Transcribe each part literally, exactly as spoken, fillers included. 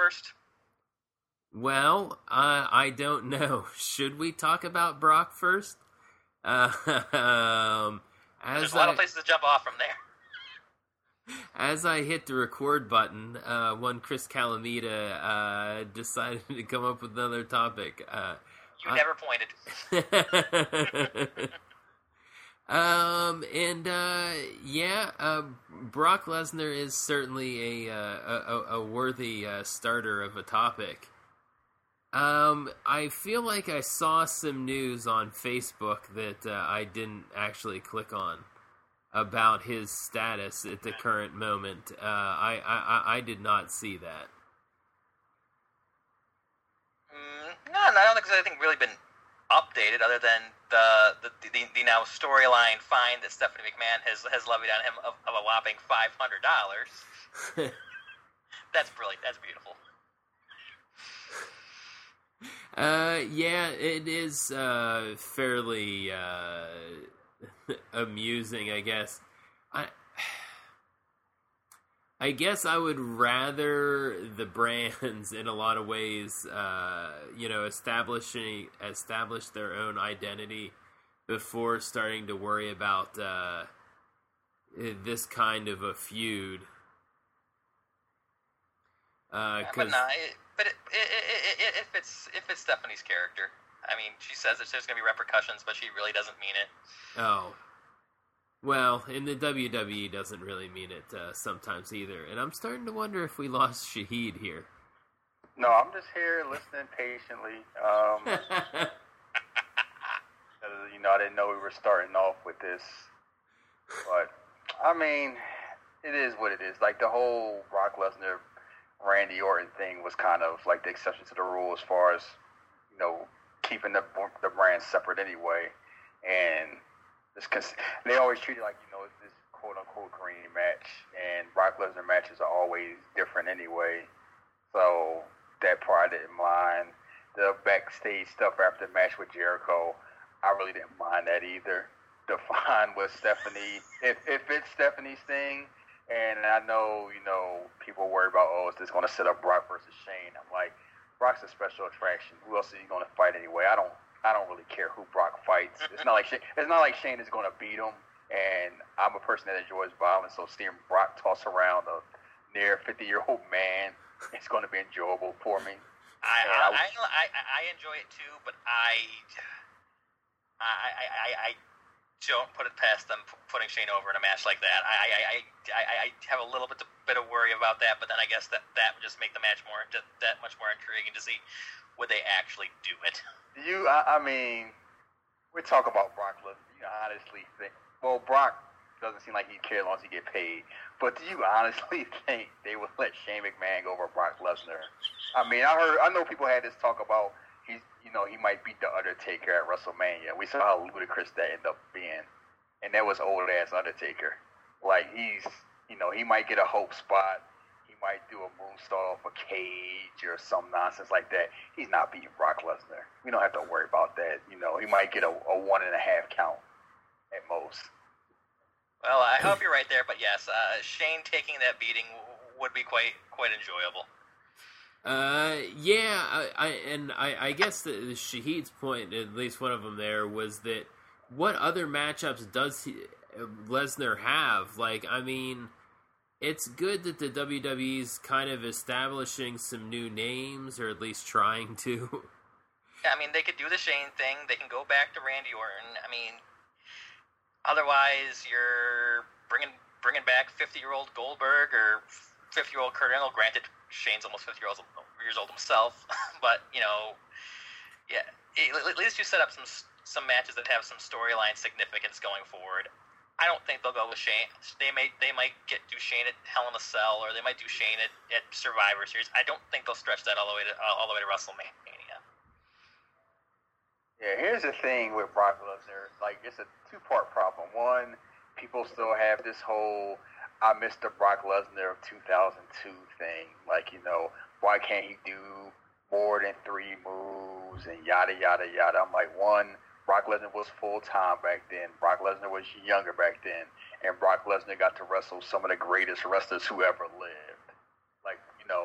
first? Well, uh, I don't know. Should we talk about Brock first? Uh, um, as There's a lot I, of places to jump off from there. As I hit the record button, uh, one Chris Calamita uh, decided to come up with another topic. Uh, you I, never pointed. Um, and, uh, yeah, uh, Brock Lesnar is certainly a, uh, a, a worthy, uh, starter of a topic. Um, I feel like I saw some news on Facebook that, uh, I didn't actually click on about his status at the current moment. Uh, I, I, I did not see that. Mm, no, I don't think there's anything really been updated other than the the, the, the now storyline fine that Stephanie McMahon has has levied on him of, of a whopping five hundred dollars. That's brilliant. That's beautiful. Uh, yeah, it is uh, fairly uh, amusing, I guess. I I guess I would rather the brands, in a lot of ways, uh, you know, establishing establish their own identity before starting to worry about uh, this kind of a feud. Uh, yeah, but no, it, but it, it, it, it, if it's if it's Stephanie's character, I mean, she says that there's going to be repercussions, but she really doesn't mean it. Oh. Well, in the W W E doesn't really mean it uh, sometimes either, and I'm starting to wonder if we lost Shahid here. No, I'm just here listening patiently. Um, you know, I didn't know we were starting off with this, but I mean, it is what it is. Like the whole Brock Lesnar, Randy Orton thing was kind of like the exception to the rule as far as, you know, keeping the the brands separate anyway, and. Because they always treat it like, you know, it's this quote-unquote green match, and Brock Lesnar matches are always different anyway, so that part I didn't mind. The backstage stuff after the match with Jericho, I really didn't mind that either. The fine with Stephanie, if, if it's Stephanie's thing, and I know, you know, people worry about, oh, is this going to set up Brock versus Shane? I'm like, Brock's a special attraction. Who else is he going to fight anyway? I don't I don't really care who Brock fights. It's not like Shane, it's not like Shane is going to beat him. And I'm a person that enjoys violence, so seeing Brock toss around a near fifty-year-old man, it's going to be enjoyable for me. I I, I, I, I enjoy it too, but I I I I don't put it past them putting Shane over in a match like that. I I I, I have a little bit bit of worry about that, but then I guess that that would just make the match more that much more intriguing to see would they actually do it. You, I, I mean, we talk about Brock Lesnar. You honestly think, well, Brock doesn't seem like he'd care as long as he get paid. But do you honestly think they would let Shane McMahon go over Brock Lesnar? I mean, I heard, I know people had this talk about he's, you know, he might beat the Undertaker at WrestleMania. We saw how ludicrous that ended up being, and that was old ass Undertaker. Like he's, you know, he might get a hope spot. Might do a moonsault off a cage or some nonsense like that. He's not beating Brock Lesnar. We don't have to worry about that. You know, he might get a, a one and a half count at most. Well, I hope you're right there, but yes, uh, Shane taking that beating would be quite quite enjoyable. Uh, yeah, I, I and I, I guess the, the Shahid's point, at least one of them there, was that what other matchups does he, Lesnar have? Like, I mean. It's good that the W W E's kind of establishing some new names, or at least trying to. Yeah, I mean, they could do the Shane thing. They can go back to Randy Orton. I mean, otherwise, you're bringing bringing back fifty-year-old Goldberg or fifty-year-old Kurt Angle. Granted, Shane's almost fifty years old himself, but you know, yeah, at least you set up some some matches that have some storyline significance going forward. I don't think they'll go with Shane. They may they might get do Shane at Hell in a Cell, or they might do Shane at, at Survivor Series. I don't think they'll stretch that all the way to all the way to WrestleMania. Yeah, here's the thing with Brock Lesnar. Like, it's a two-part problem. One, people still have this whole "I miss the Brock Lesnar of two thousand two" thing. Like, you know, why can't he do more than three moves and yada yada yada? I'm like, one. Brock Lesnar was full-time back then. Brock Lesnar was younger back then. And Brock Lesnar got to wrestle some of the greatest wrestlers who ever lived. Like, you know,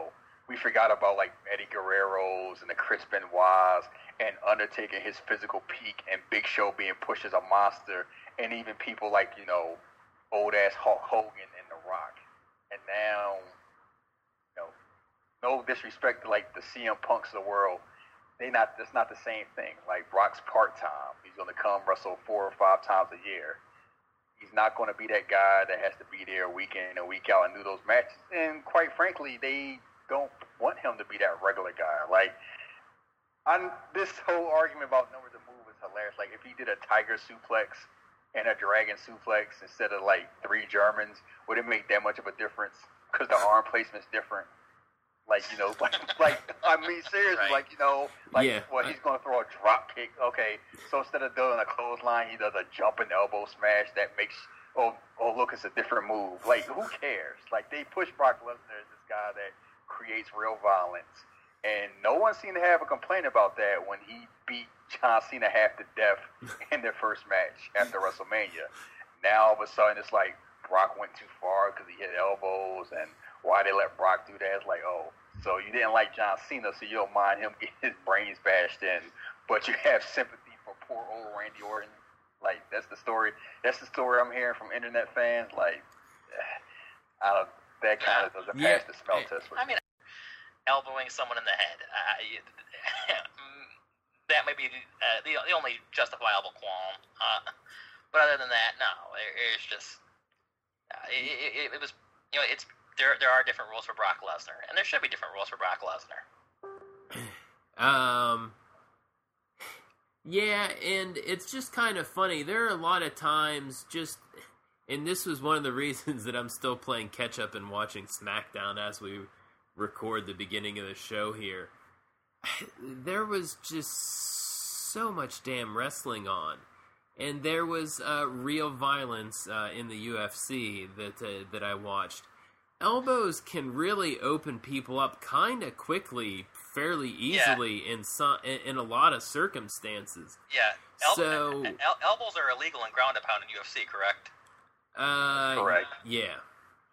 we forgot about like Eddie Guerrero's and the Chris Benoit's and Undertaker his physical peak and Big Show being pushed as a monster, and even people like, you know, old ass Hulk Hogan and The Rock. And now, you know, no disrespect to like the C M Punks of the world, they not that's not the same thing. Like Brock's part time. He's gonna come wrestle four or five times a year. He's not going to be that guy that has to be there week in and week out and do those matches. And quite frankly, they don't want him to be that regular guy. Like, I'm, this whole argument about numbers of move is hilarious. Like, if he did a tiger suplex and a dragon suplex instead of, like, three Germans, would it make that much of a difference? Because the arm placement's different. Like, you know, like, like I mean, seriously, Right. like, you know, like, Yeah. well, he's going to throw a drop kick. Okay, so instead of doing a clothesline, he does a jumping elbow smash that makes, oh, oh, look, it's a different move. Like, who cares? Like, they push Brock Lesnar as this guy that creates real violence. And no one seemed to have a complaint about that when he beat John Cena half to death in their first match after WrestleMania. Now, all of a sudden, it's like Brock went too far because he hit elbows, and why they let Brock do that? It's like, oh, so you didn't like John Cena, so you don't mind him getting his brains bashed in, but you have sympathy for poor old Randy Orton. Like, that's the story. That's the story I'm hearing from internet fans. Like, I don't, that kind of doesn't Yeah. pass the smell test. For I mean, elbowing someone in the head. Uh, that may be uh, the, the only justifiable qualm. Uh, but other than that, no. It, it's just uh, it, it, it was, you know, it's there. There are different rules for Brock Lesnar, and there should be different rules for Brock Lesnar. Um, yeah, and it's just kind of funny. There are a lot of times just, and this was one of the reasons that I'm still playing catch up and watching SmackDown as we record the beginning of the show here. There was just so much damn wrestling on, and there was uh, real violence uh, in the U F C that uh, that I watched. Elbows can really open people up kind of quickly, fairly easily yeah. in some in, in a lot of circumstances. Yeah. El- so el- elbows are illegal in ground and pound in U F C, correct? Uh, correct. Yeah.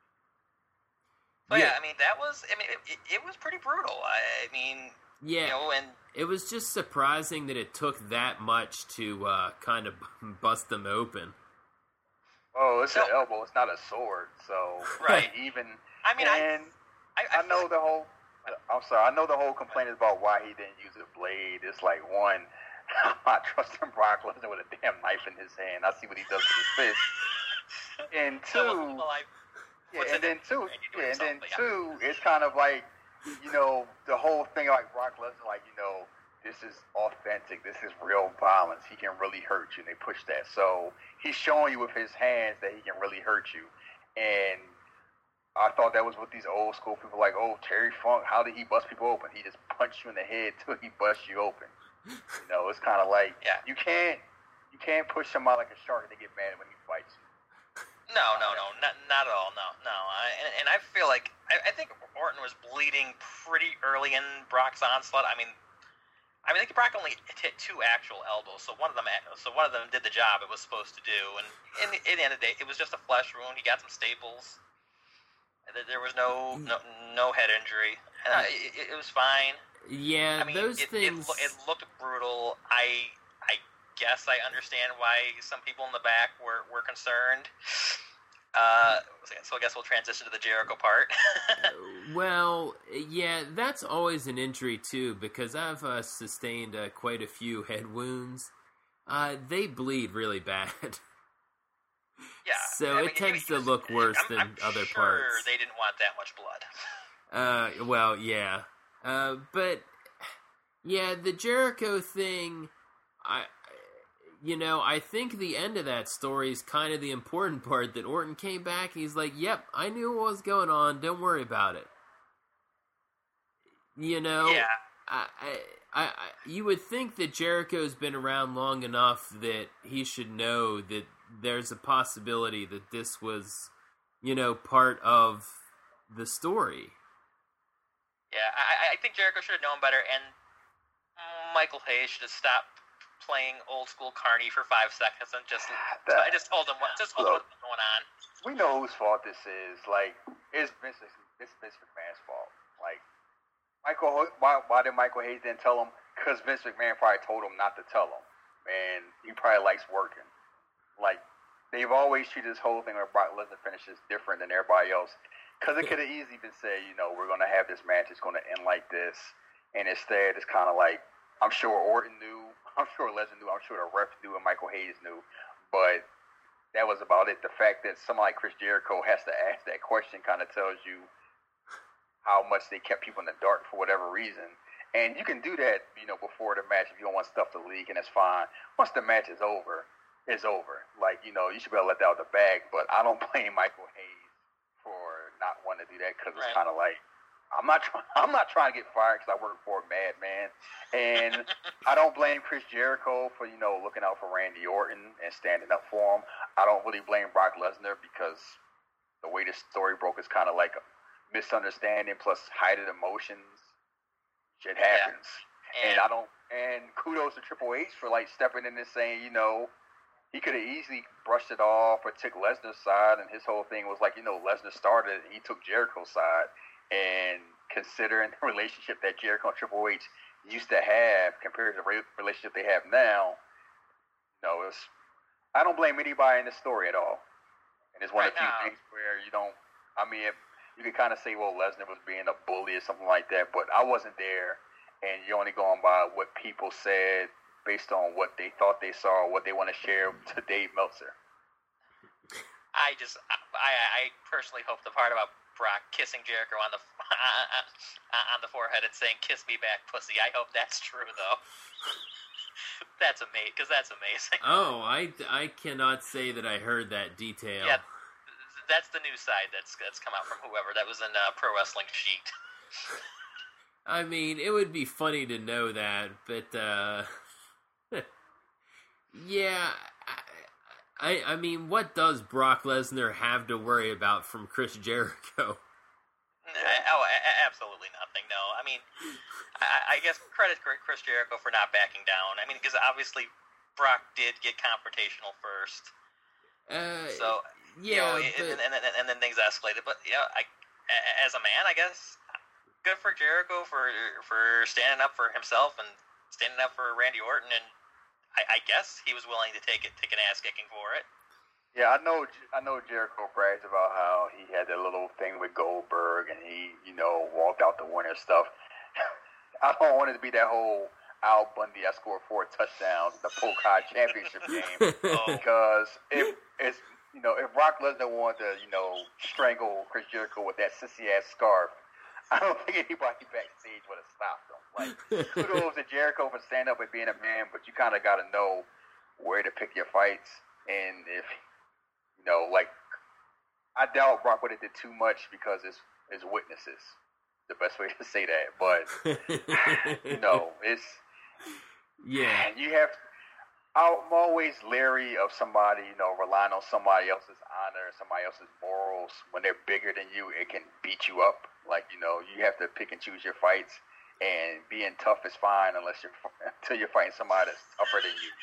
So yeah. yeah, I mean that was. I mean, it, it was pretty brutal. I, I mean, yeah, you know, and it was just surprising that it took that much to uh, kind of bust them open. Oh, it's so, an elbow. It's not a sword. So right. Even I mean, and I, I, I, I know the whole. I'm sorry. I know the whole complaint is about why he didn't use a blade. It's like, one, I'm not trusting Brock Lesnar with a damn knife in his hand. I see what he does with his fist. And two, well, well, I, yeah, and then two, yeah, and then yeah. two, it's kind of like, you know, the whole thing like Brock Lesnar, like, you know, this is authentic. This is real violence. He can really hurt you. And they push that. So he's showing you with his hands that he can really hurt you. And I thought that was what these old school people like, oh, Terry Funk, how did he bust people open? He just punched you in the head till he busts you open. You know, it's kind of like, yeah. you can't you can't push somebody like a shark and they get mad when he fights you. No, no, no, not not at all. No, no. I, and, and I feel like I, I think Orton was bleeding pretty early in Brock's onslaught. I mean, I mean, I think Brock only hit two actual elbows, so one of them, so one of them did the job it was supposed to do. And in the, in the end of the day, it was just a flesh wound. He got some staples. There was no no, no head injury. And I, it, it was fine. Yeah, I mean, those it, things. It, it looked brutal. I I guess I understand why some people in the back were were concerned. Uh, so I guess we'll transition to the Jericho part. Well, yeah, that's always an injury too, because I've uh, sustained uh, quite a few head wounds. Uh, they bleed really bad. Yeah. So I it mean, tends he was, to look worse I'm, than I'm other sure parts. They didn't want that much blood. Uh, well, yeah. Uh, but yeah, the Jericho thing, I. You know, I think the end of that story is kind of the important part, that Orton came back, he's like, yep, I knew what was going on, don't worry about it. You know? Yeah. I, I, I, you would think that Jericho's been around long enough that he should know that there's a possibility that this was, you know, part of the story. Yeah, I, I think Jericho should have known better, and Michael Hayes should have stopped playing old school Carney for five seconds and just that, I just told him what just told look, him what's going on. We know whose fault this is. Like, it's Vince, it's Vince McMahon's fault. Like, Michael why, why did Michael Hayes then tell him? Because Vince McMahon probably told him not to tell him, and he probably likes working. Like they've always treated this whole thing where Brock Lesnar finishes different than everybody else. Because it could have easily been said, you know, we're going to have this match, it's going to end like this, and instead it's kind of like I'm sure Orton knew, I'm sure Lesnar knew, I'm sure the ref knew, and Michael Hayes knew, but that was about it. The fact that somebody like Chris Jericho has to ask that question kind of tells you how much they kept people in the dark for whatever reason. And you can do that, you know, before the match if you don't want stuff to leak, and it's fine. Once the match is over, it's over. Like, you know, you should be able to let that out of the bag, but I don't blame Michael Hayes for not wanting to do that because it's Right. kind of like, I'm not trying. I'm not trying to get fired because I work for a madman, and I don't blame Chris Jericho for you know looking out for Randy Orton and standing up for him. I don't really blame Brock Lesnar because the way the story broke is kind of like a misunderstanding plus heightened emotions. Shit happens, And, and I don't. And kudos to Triple H for like stepping in and saying, you know, he could have easily brushed it off or took Lesnar's side, and his whole thing was like, you know, Lesnar started, and he took Jericho's side. And considering the relationship that Jericho and Triple H used to have compared to the relationship they have now, you know, it's, I don't blame anybody in this story at all. And it's one Right of the few now. things where you don't, I mean, if, you can kind of say, well, Lesnar was being a bully or something like that, but I wasn't there, and you're only going by what people said based on what they thought they saw or what they want to share to Dave Meltzer. I just, I, I personally hope the part about Brock kissing Jericho on the on the forehead and saying "kiss me back, pussy." I hope that's true, though. That's amazing, because that's amazing. Oh, I, I cannot say that I heard that detail. Yeah, that's the news side that's that's come out from whoever that was in uh, Pro Wrestling Sheet. I mean, it would be funny to know that, but uh, yeah. I, I mean, what does Brock Lesnar have to worry about from Chris Jericho? Oh, absolutely nothing. No, I mean, I, I guess credit Chris Jericho for not backing down. I mean, because obviously Brock did get confrontational first. Uh, So yeah, you know, but, and, and, and, and then things escalated. But yeah, I, as a man, I guess good for Jericho for for standing up for himself and standing up for Randy Orton, and I, I guess he was willing to take it, take an ass kicking for it. Yeah, I know. I know Jericho brags about how he had that little thing with Goldberg, and he, you know, walked out the winner stuff. I don't want it to be that whole Al Bundy. I scored four touchdowns in the Pokai Championship game because if it's you know if Brock Lesnar wanted to you know strangle Chris Jericho with that sissy ass scarf, I don't think anybody backstage would have stopped him. Like kudos to Jericho for standing up and being a man, but you kind of got to know where to pick your fights, and if you know, like, I doubt Brock would have did too much because it's, it's witnesses. The best way to say that. But, you know, it's... yeah. You have... I'm always leery of somebody, you know, relying on somebody else's honor, somebody else's morals. When they're bigger than you, it can beat you up. Like, you know, you have to pick and choose your fights. And being tough is fine unless you're... until you're fighting somebody that's tougher than you.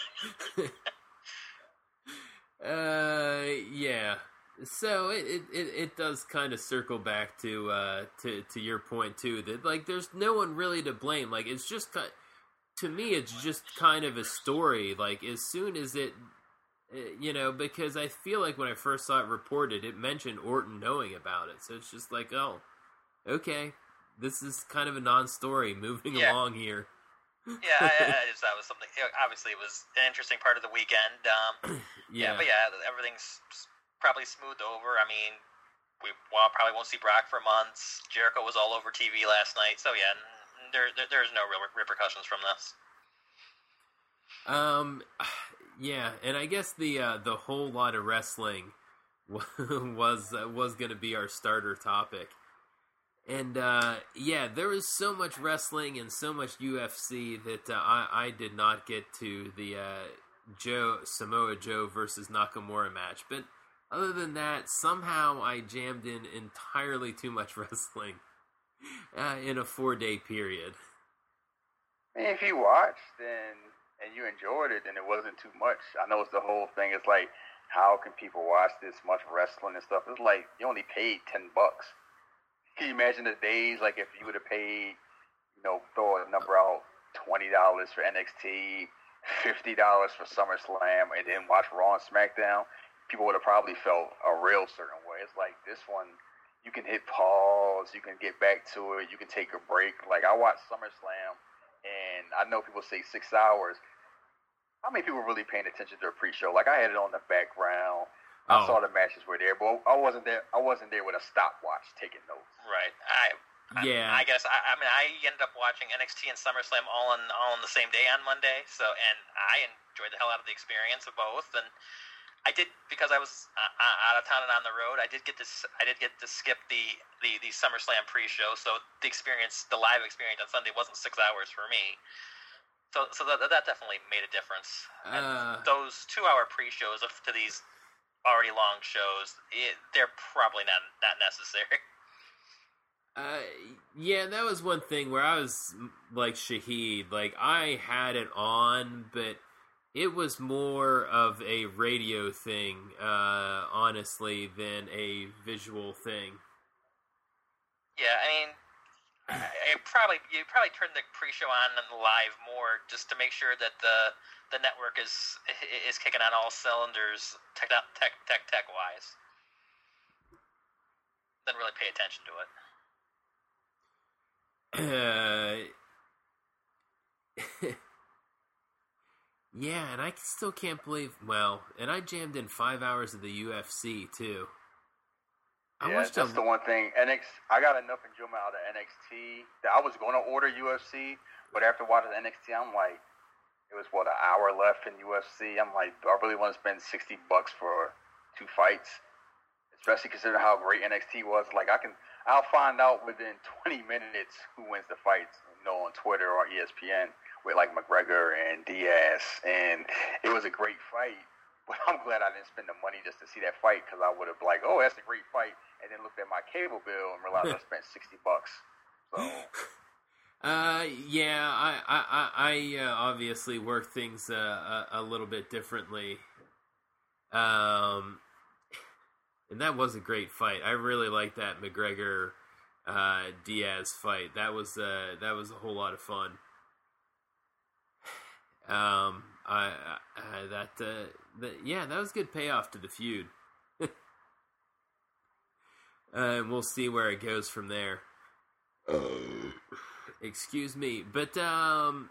Uh, yeah. So it, it, it, it does kind of circle back to uh to to your point too, that like there's no one really to blame. Like it's just kind, to me it's just kind of a story. Like as soon as it, you know, because I feel like when I first saw it reported, it mentioned Orton knowing about it. So it's just like, oh, okay, this is kind of a non-story moving Yeah. along here. Yeah, I, I just thought it was something. Obviously, it was an interesting part of the weekend. Um, yeah. Yeah. but yeah, everything's s- probably smoothed over. I mean, we well, probably won't see Brock for months. Jericho was all over T V last night, so yeah, n- there, there there's no real repercussions from this. Um, yeah, and I guess the uh, the whole lot of wrestling was uh, was going to be our starter topic, and uh, yeah, there was so much wrestling and so much U F C that uh, I I did not get to the uh, Joe Samoa Joe versus Nakamura match, but other than that, somehow I jammed in entirely too much wrestling uh, in a four day period. I mean, if you watched then and you enjoyed it, then it wasn't too much. I know it's the whole thing. It's like, how can people watch this much wrestling and stuff? It's like you only paid ten bucks. Can you imagine the days like if you would have paid know, throw a number out, twenty dollars for N X T, fifty dollars for SummerSlam, and then watch Raw and SmackDown, people would have probably felt a real certain way. It's like this one, you can hit pause, you can get back to it, you can take a break. Like, I watched SummerSlam, and I know people say six hours. How many people were really paying attention to a pre-show? Like, I had it on the background. I Oh. saw the matches were there, but I wasn't there. I wasn't there with a stopwatch taking notes. Right. I. I Yeah. I guess. I, I mean, I ended up watching N X T and SummerSlam all on all on the same day on Monday. So, and I enjoyed the hell out of the experience of both. And I did, because I was uh, out of town and on the road. I did get to. I did get to skip the the the SummerSlam pre-show. So the experience, the live experience on Sunday, wasn't six hours for me. So, so that, that definitely made a difference. And Uh, those two-hour pre-shows of, to these already long shows, it, they're probably not not necessary. Uh, yeah, that was one thing where I was like Shahid. Like, I had it on, but it was more of a radio thing, uh, honestly, than a visual thing. Yeah, I mean, I probably you probably turn the pre-show on and live more just to make sure that the the network is is kicking on all cylinders, tech tech tech tech wise. Then really pay attention to it. Uh, yeah, and I still can't believe. Well, and I jammed in five hours of the U F C too. I Yeah, watched that's a, the one thing. N X, I got enough enjoyment out of N X T that I was going to order U F C, but after watching N X T, I'm like, it was what, an hour left in U F C. I'm like, do I really want to spend sixty bucks for two fights? Especially considering how great N X T was. Like, I can, I'll find out within twenty minutes who wins the fights, you know, on Twitter or E S P N with like McGregor and Diaz, and it was a great fight. But I'm glad I didn't spend the money just to see that fight, because I would have like, oh, that's a great fight, and then looked at my cable bill and realized I spent sixty bucks. So. Uh, yeah, I, I, I, I uh, obviously work things uh, a, a little bit differently. Um, and that was a great fight. I really liked that McGregor uh, Diaz fight. That was uh, that was a whole lot of fun. Um, I, I that uh, that yeah, that was good payoff to the feud. uh, and we'll see where it goes from there. Excuse me, but um,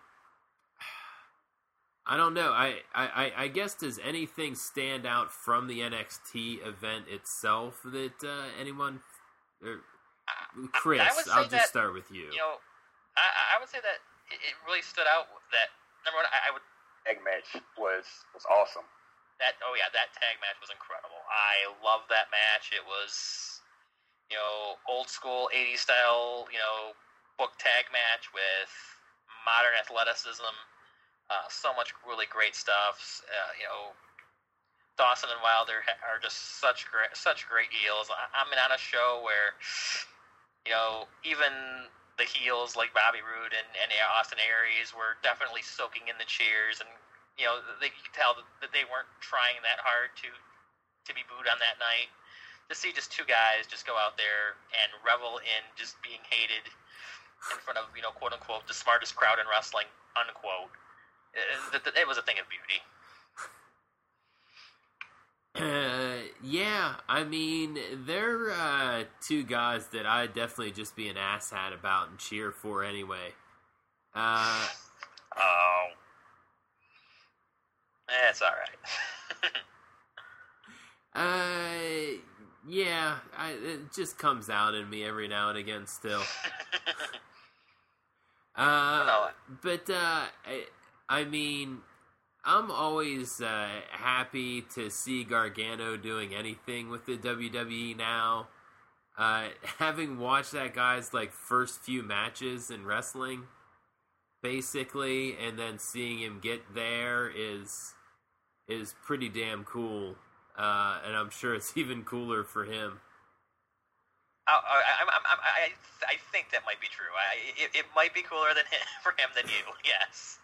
I don't know. I, I, I guess, does anything stand out from the N X T event itself that uh, anyone? Or, Chris, I would say I'll just that, start with you. You know, I, I would say that it it really stood out. That number one, I, I would Tag match was was awesome. that oh yeah, that tag match was incredible. I love that match. It was, you know, old school eighties style, you know, book tag match with modern athleticism. Uh, so much really great stuff. Uh, you know, Dawson and Wilder ha- are just such great, such great heels. I- I'm on a show where, you know, even the heels like Bobby Roode and, and Austin Aries were definitely soaking in the cheers, and you know, they, you could tell that they weren't trying that hard to to be booed on that night. To see just two guys just go out there and revel in just being hated in front of, you know, quote unquote, the smartest crowd in wrestling, unquote. It, it, it was a thing of beauty. Uh, yeah, I mean, they're uh, two guys that I'd definitely just be an asshat about and cheer for anyway. Uh, Oh, that's all right. uh, yeah, I, it just comes out in me every now and again still. Uh, No. but, uh, I, I mean, I'm always uh, happy to see Gargano doing anything with the W W E now. Uh, having watched that guy's like first few matches in wrestling, basically, and then seeing him get there is is pretty damn cool. Uh, and I'm sure it's even cooler for him. I, I, I, I, I think that might be true. I, it, it might be cooler than him, for him than you. Yes.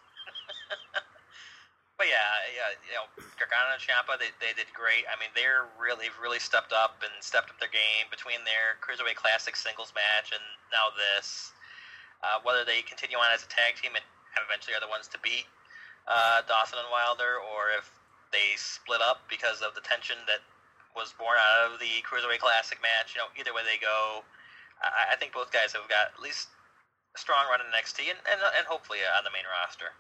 But yeah, yeah, you know, Gargano and Ciampa, they, they did great. I mean, they're really, really stepped up and stepped up their game between their Cruiserweight Classic singles match and now this. Uh, whether they continue on as a tag team and eventually are the ones to beat uh, Dawson and Wilder, or if they split up because of the tension that was born out of the Cruiserweight Classic match. You know, either way they go, I, I think both guys have got at least a strong run in N X T and, and, and hopefully on the main roster.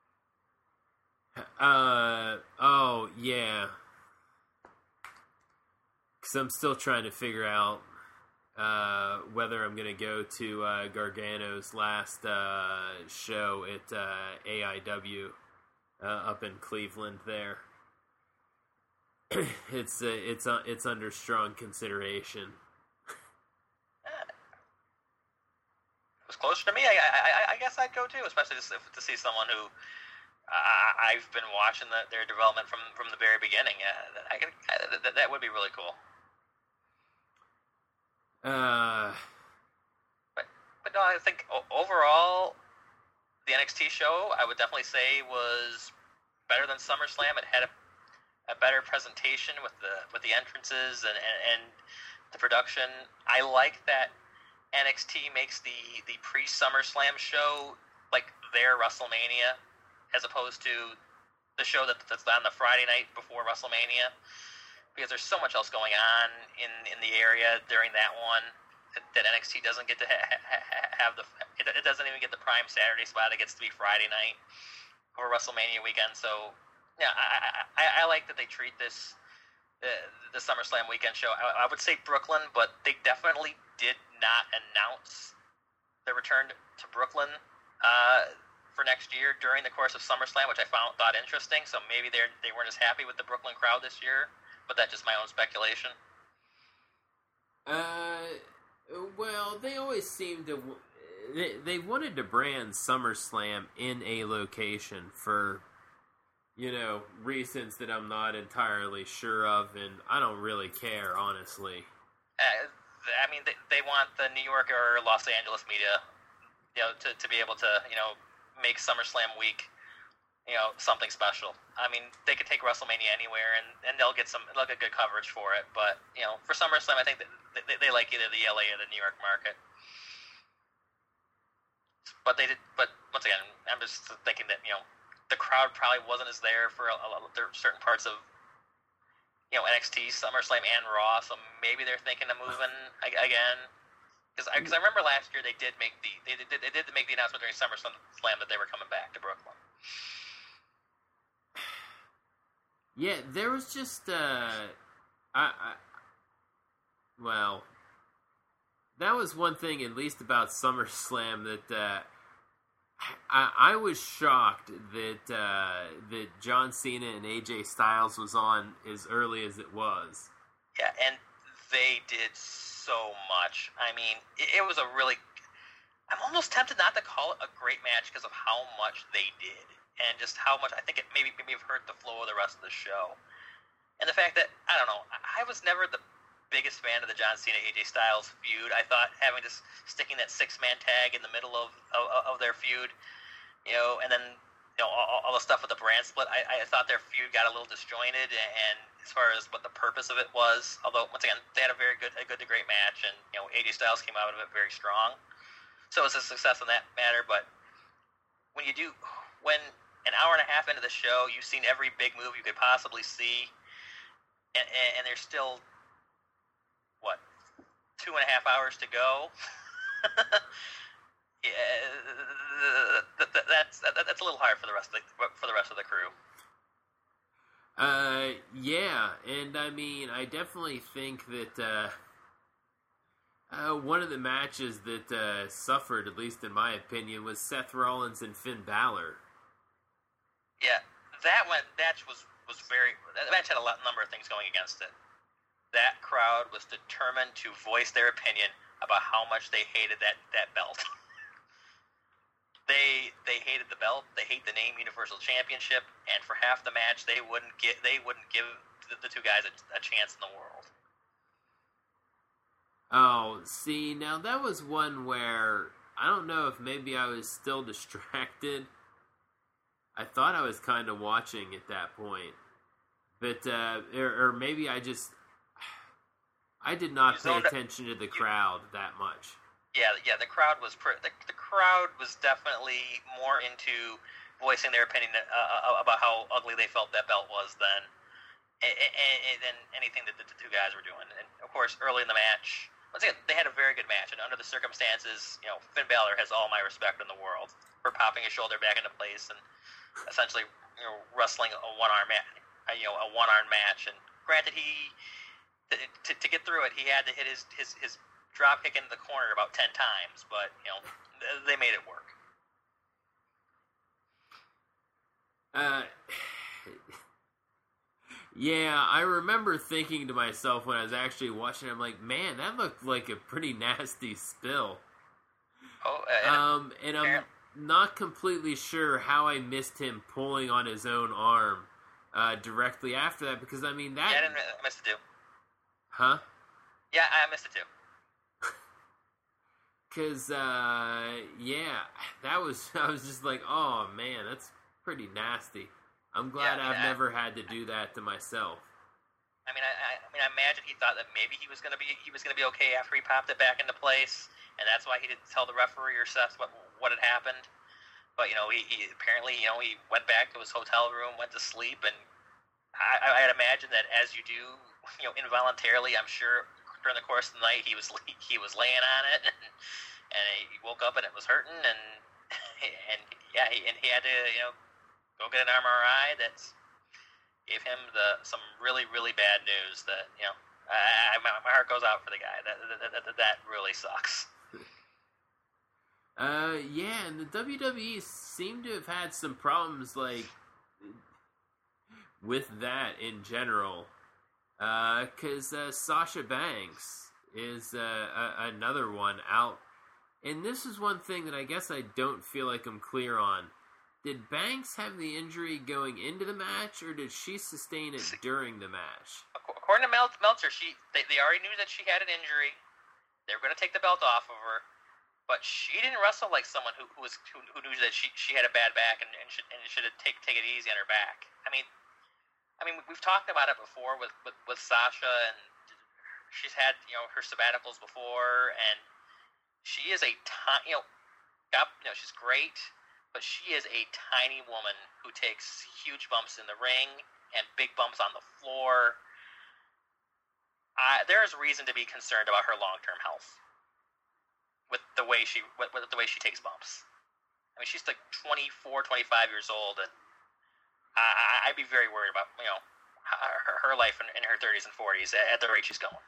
Uh, oh, yeah. Because I'm still trying to figure out uh, whether I'm going to go to uh, Gargano's last uh, show at uh, A I W uh, up in Cleveland there. it's uh, it's uh, it's under strong consideration. It was closer to me. I, I, I guess I'd go too, especially to, to see someone who uh, I've been watching the, their development from, from the very beginning. Uh, I can, I, that, that would be really cool. Uh, but but no, I think overall the N X T show I would definitely say was better than SummerSlam. It had a, a better presentation with the with the entrances and, and, and the production. I like that N X T makes the, the pre-SummerSlam show like their WrestleMania, as opposed to the show that, that's on the Friday night before WrestleMania, because there's so much else going on in, in the area during that one that, that N X T doesn't get to ha- ha- have the it, it doesn't even get the prime Saturday spot. It gets to be Friday night or WrestleMania weekend. So yeah, I, I, I like that they treat this the, the SummerSlam weekend show. I, I would say Brooklyn, but they definitely did not announce the return to Brooklyn uh, for next year during the course of SummerSlam, which I found thought interesting. So maybe they they weren't as happy with the Brooklyn crowd this year, but that's just my own speculation. Uh, well, they always seem to they they wanted to brand SummerSlam in a location for, you know, reasons that I'm not entirely sure of, and I don't really care, honestly. Uh, I mean, they, they want the New York or Los Angeles media, you know, to, to be able to, you know, make SummerSlam week, you know, something special. I mean, they could take WrestleMania anywhere, and, and they'll get some, they'll get good coverage for it. But you know, for SummerSlam, I think that they, they like either the L A or the New York market. But they did. But once again, I'm just thinking that, you know, the crowd probably wasn't as there for a, a lot of there certain parts of, you know, N X T, SummerSlam, and Raw, so maybe they're thinking of moving again. Because I, I remember last year they did make the they did they did make the announcement during SummerSlam that they were coming back to Brooklyn. Yeah, there was just uh, I, I well, that was one thing at least about SummerSlam that uh, I, I was shocked that uh, that John Cena and A J Styles was on as early as it was. Yeah, and they did so much. I mean, it, it was a really... I'm almost tempted not to call it a great match because of how much they did, and just how much I think it maybe maybe have hurt the flow of the rest of the show. And the fact that, I don't know, I was never the biggest fan of the John Cena A J Styles feud. I thought having just sticking that six man tag in the middle of, of of their feud, you know, and then, you know, all, all the stuff with the brand split, I, I thought their feud got a little disjointed, and as far as what the purpose of it was, although once again they had a very good a good to great match, and you know, A J Styles came out of it very strong, so it was a success in that matter. But when you do when an hour and a half into the show you've seen every big move you could possibly see, and, and, and there's still what, two and a half hours to go. Yeah, that, that, that's that, that's a little hard for the rest of the for the rest of the crew. Uh, yeah, and I mean, I definitely think that uh, uh, one of the matches that uh, suffered, at least in my opinion, was Seth Rollins and Finn Balor. Yeah, that one match was was very. That match had a lot, number of things going against it. That crowd was determined to voice their opinion about how much they hated that, that belt. they they hated the belt. They hate the name Universal Championship, and for half the match, they wouldn't get they wouldn't give the, the two guys a, a chance in the world. Oh, see, now that was one where I don't know if maybe I was still distracted. I thought I was kind of watching at that point, but uh, or, or maybe I just. I did not pay attention to the crowd that much. Yeah, yeah. The crowd was pr- the the crowd was definitely more into voicing their opinion uh, about how ugly they felt that belt was than than anything that the two guys were doing. And of course, early in the match, once again, they had a very good match, and under the circumstances, you know, Finn Balor has all my respect in the world for popping his shoulder back into place and essentially, you know, wrestling a one arm match, you know, a one arm match. And granted, he to, to get through it, he had to hit his his his drop kick into the corner about ten times, but you know, they made it work. Uh. Yeah, I remember thinking to myself when I was actually watching, I'm like, man, that looked like a pretty nasty spill. Oh, uh, um, and I'm not completely sure how I missed him pulling on his own arm uh, directly after that, because, I mean, that... Yeah, I didn't I missed it too. Huh? Yeah, I missed it too. Because, uh, yeah, that was, I was just like, oh, man, that's pretty nasty. I'm glad yeah, I mean, I've I, never had to do that to myself. I mean, I, I mean, I imagine he thought that maybe he was gonna be he was gonna be okay after he popped it back into place, and that's why he didn't tell the referee or Seth what what had happened. But you know, he, he apparently you know he went back to his hotel room, went to sleep, and I, I'd imagine that as you do, you know, involuntarily, I'm sure during the course of the night he was he was laying on it, and, and he woke up and it was hurting, and and yeah, he, and he had to you know. go get an M R I that gave him the some really, really bad news that, you know, I, I, my heart goes out for the guy. That that, that, that really sucks. Uh, yeah, and the W W E seemed to have had some problems, like, with that in general. Uh, because uh, Sasha Banks is uh, a, another one out. And this is one thing that I guess I don't feel like I'm clear on. Did Banks have the injury going into the match, or did she sustain it during the match? According to Mel- Meltzer, she they, they already knew that she had an injury. They were going to take the belt off of her, but she didn't wrestle like someone who, who was who, who knew that she, she had a bad back and, and should and should have take take it easy on her back. I mean, I mean we've talked about it before with, with, with Sasha, and she's had you know her sabbaticals before, and she is a tiny you know, you know she's great. But she is a tiny woman who takes huge bumps in the ring and big bumps on the floor. Uh, there is reason to be concerned about her long-term health with the way she with, with the way she takes bumps. I mean, she's like twenty-four, twenty-five years old, and I, I'd be very worried about you know her, her life in, in her thirties and forties at the rate she's going.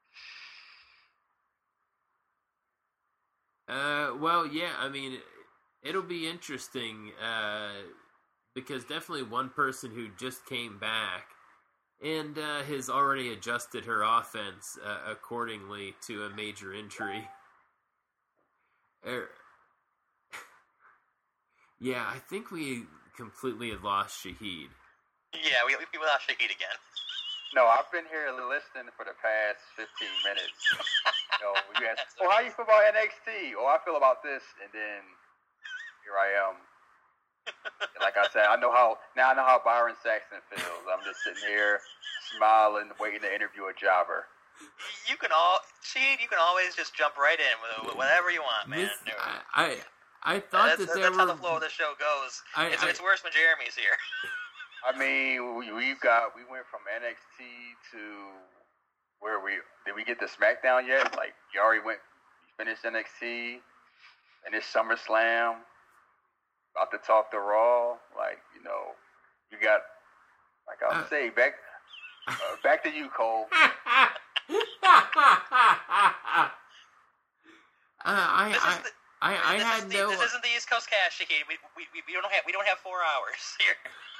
Uh, well, yeah, I mean. It'll be interesting, uh, because definitely one person who just came back and uh, has already adjusted her offense uh, accordingly to a major injury. Er, yeah, I think we completely had lost Shahid. Yeah, we, we lost Shahid again. No, I've been here listening for the past fifteen minutes. You know, you ask, well, how you feel about N X T? Oh, I feel about this, and then... here I am. Like I said, I know how now. I know how Byron Saxton feels. I'm just sitting here, smiling, waiting to interview a jobber. You can all, Shahid, you can always just jump right in with whatever you want, man. This, I, I, I thought that's, that there that's were, how the flow of the show goes. I, it's, I, it's worse when Jeremy's here. I mean, we, we've got we went from N X T to where we did we get to SmackDown yet? Like you already went, you finished N X T, and it's SummerSlam. About to talk to Raw, like you know, you got, like I'll uh, say, back, uh, back to you, Cole. uh, I, this I, is the, I, I this had is the, no. This isn't the East Coast Cash, Shahid. We, we, we don't have we don't have four hours here.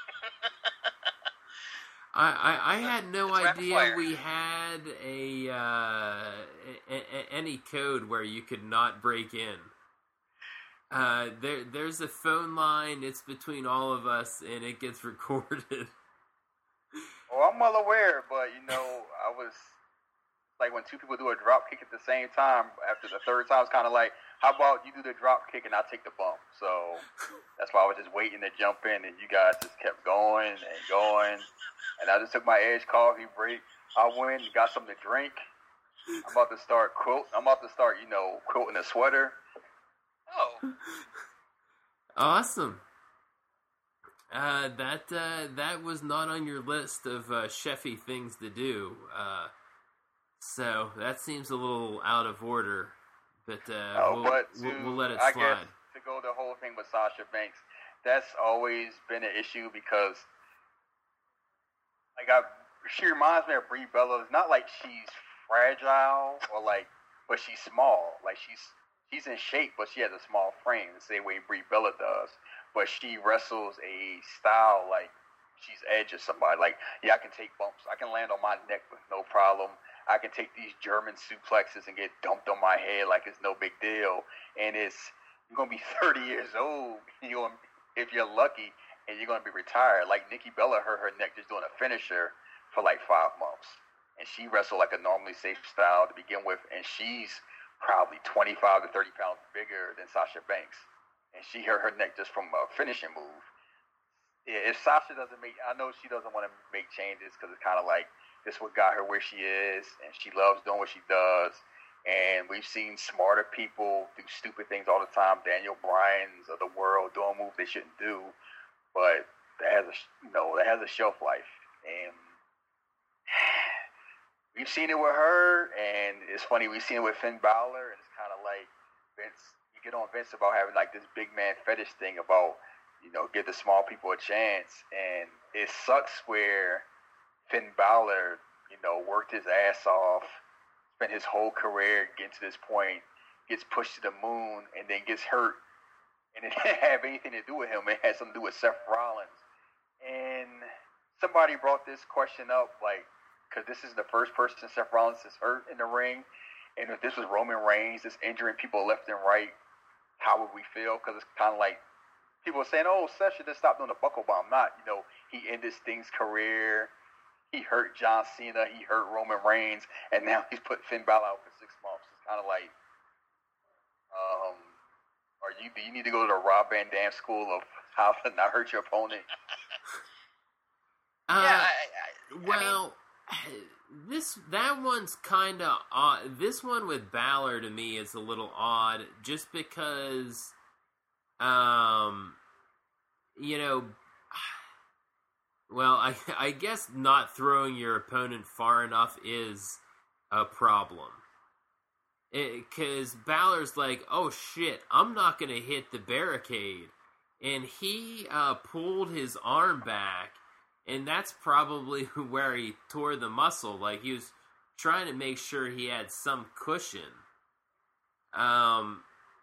I, I, I had no it's idea we had a, uh, a, a any code where you could not break in. Uh, there, there's a phone line. It's between all of us, and it gets recorded. Well, I'm well aware, but you know, I was like when two people do a drop kick at the same time. After the third time, it's kind of like, how about you do the drop kick and I take the bump? So that's why I was just waiting to jump in, and you guys just kept going and going. And I just took my edge coffee break. I went and got something to drink, I'm about to start quilt. I'm about to start, you know, quilting a sweater. Oh. Awesome. Uh, that uh, that was not on your list of uh, chefy things to do. Uh, so that seems a little out of order. But, uh, no, we'll, but to, we'll, we'll let it I slide. guess to go the whole thing with Sasha Banks, that's always been an issue because, like, I, she reminds me of Brie Bella. It's not like she's fragile or like, but she's small. Like she's she's in shape, but she has a small frame, the same way Brie Bella does. But she wrestles a style like she's Edge or somebody. Like, yeah, I can take bumps. I can land on my neck with no problem. I can take these German suplexes and get dumped on my head like it's no big deal. And it's, you're going to be thirty years old, you're gonna, if you're lucky, and you're going to be retired. Like Nikki Bella hurt her neck just doing a finisher for like five months. And she wrestled like a normally safe style to begin with. And she's probably twenty-five to thirty pounds bigger than Sasha Banks. And she hurt her neck just from a finishing move. If Sasha doesn't make, I know she doesn't want to make changes because it's kind of like, this what got her where she is, and she loves doing what she does. And we've seen smarter people do stupid things all the time. Daniel Bryan's of the world doing moves they shouldn't do, but that has a you know that has a shelf life. And we've seen it with her, and it's funny we've seen it with Finn Balor, and it's kind of like Vince. You get on Vince about having like this big man fetish thing about you know give the small people a chance, and it sucks where Finn Balor, you know, worked his ass off, spent his whole career getting to this point, gets pushed to the moon, and then gets hurt. And it didn't have anything to do with him. It had something to do with Seth Rollins. And somebody brought this question up, like, because this is the first person Seth Rollins has hurt in the ring. And if this was Roman Reigns, just injuring people left and right, how would we feel? Because it's kind of like, people are saying, oh, Seth should just stop doing the buckle bomb. Not, you know, he ended Sting's career. He hurt John Cena. He hurt Roman Reigns, and now he's put Finn Balor out for six months. It's kind of like, um, are you? Do you need to go to the Rob Van Dam school of how to not hurt your opponent? Uh, yeah, I, I, well, I mean, this that one's kind of odd. This one with Balor to me is a little odd, just because, um, you know. Well, I, I guess not throwing your opponent far enough is a problem. Because Balor's like, oh shit, I'm not going to hit the barricade. And he uh, pulled his arm back, and that's probably where he tore the muscle. Like, he was trying to make sure he had some cushion. Um...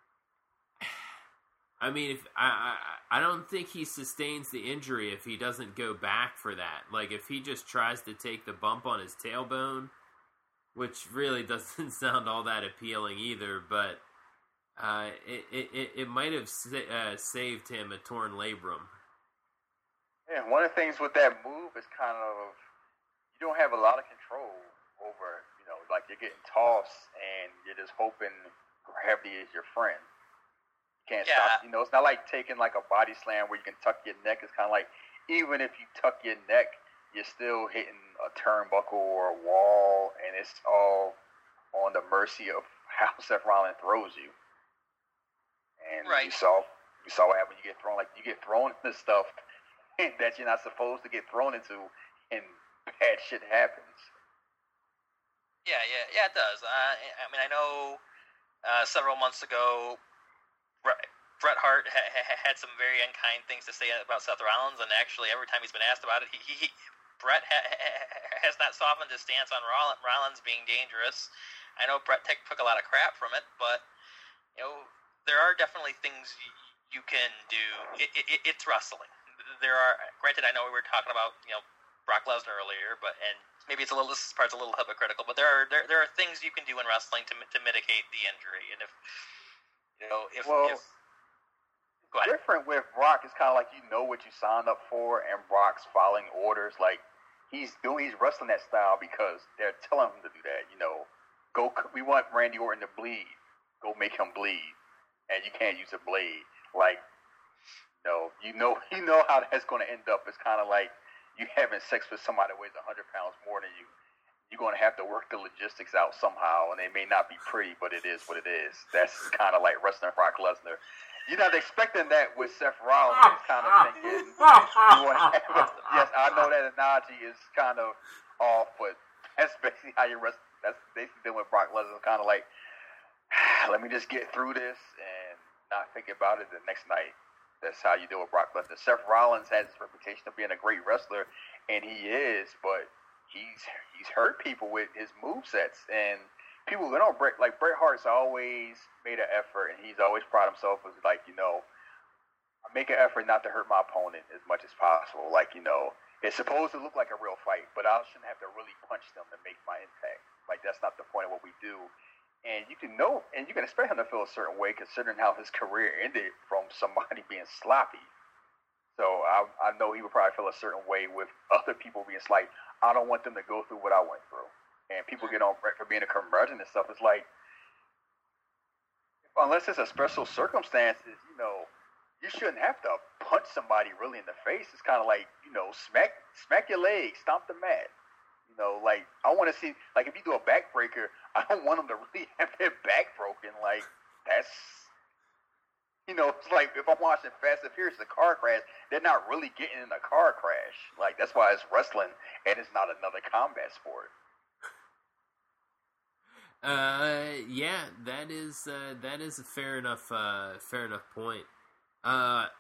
I mean, if I, I I don't think he sustains the injury if he doesn't go back for that. Like, if he just tries to take the bump on his tailbone, which really doesn't sound all that appealing either, but uh, it, it it might have sa- uh, saved him a torn labrum. Yeah, one of the things with that move is kind of, you don't have a lot of control over, you know, like you're getting tossed and you're just hoping gravity is your friend. Can't yeah. stop. You know, it's not like taking like a body slam where you can tuck your neck. It's kind of like, even if you tuck your neck, you're still hitting a turnbuckle or a wall, and it's all on the mercy of how Seth Rollins throws you. And right. you saw, you saw what happened. You get thrown like you get thrown into stuff that you're not supposed to get thrown into, and bad shit happens. Yeah, yeah, yeah. It does. Uh, I mean, I know uh, several months ago, Bret Hart ha- ha- had some very unkind things to say about Seth Rollins, and actually every time he's been asked about it, he, he Bret ha- has not softened his stance on Rollins being dangerous. I know Bret t- took a lot of crap from it, but you know there are definitely things you, you can do. It, it, it's wrestling. There are, granted, I know we were talking about you know Brock Lesnar earlier, but and maybe it's a little this part's a little hypocritical, but there are there, there are things you can do in wrestling to to mitigate the injury, and if You know, if, well, if go ahead. Different with Brock, it's kind of like you know what you signed up for, and Brock's following orders. Like he's doing, he's wrestling that style because they're telling him to do that. You know, go. We want Randy Orton to bleed. Go make him bleed, and you can't use a blade. Like, you know, you know, you know how that's going to end up. It's kind of like you having sex with somebody that weighs a hundred pounds more than you. you're going to have to work the logistics out somehow, and it may not be pretty, but it is what it is. That's kind of like wrestling Brock Lesnar. You're not expecting that with Seth Rollins. It's kind of thinking, you want to have, yes, I know that analogy is kind of off, but that's basically how you wrestle. That's basically doing with Brock Lesnar. Kind of like, let me just get through this and not think about it the next night. That's how you deal with Brock Lesnar. Seth Rollins has his reputation of being a great wrestler, and he is, but he's he's hurt people with his movesets. And people, you know, Bret, like Bret Hart's always made an effort, and he's always proud himself as like, you know, I make an effort not to hurt my opponent as much as possible. Like, you know, it's supposed to look like a real fight, but I shouldn't have to really punch them to make my impact. Like, that's not the point of what we do. And you can know, and you can expect him to feel a certain way considering how his career ended from somebody being sloppy. So I, I know he would probably feel a certain way with other people being like, I don't want them to go through what I went through. And people get on Bret for being a curmudgeon and stuff. It's like, unless it's a special circumstances, you know, you shouldn't have to punch somebody really in the face. It's kind of like, you know, smack smack your leg, stomp the mat. You know, like, I want to see, like, if you do a backbreaker, I don't want them to really have their back broken. Like, that's, you know, it's like if I'm watching Fast and Furious, a car crash, they're not really getting in a car crash. Like, that's why it's wrestling and it's not another combat sport. Uh, yeah, that is, uh, that is a fair enough, uh, fair enough point. Uh,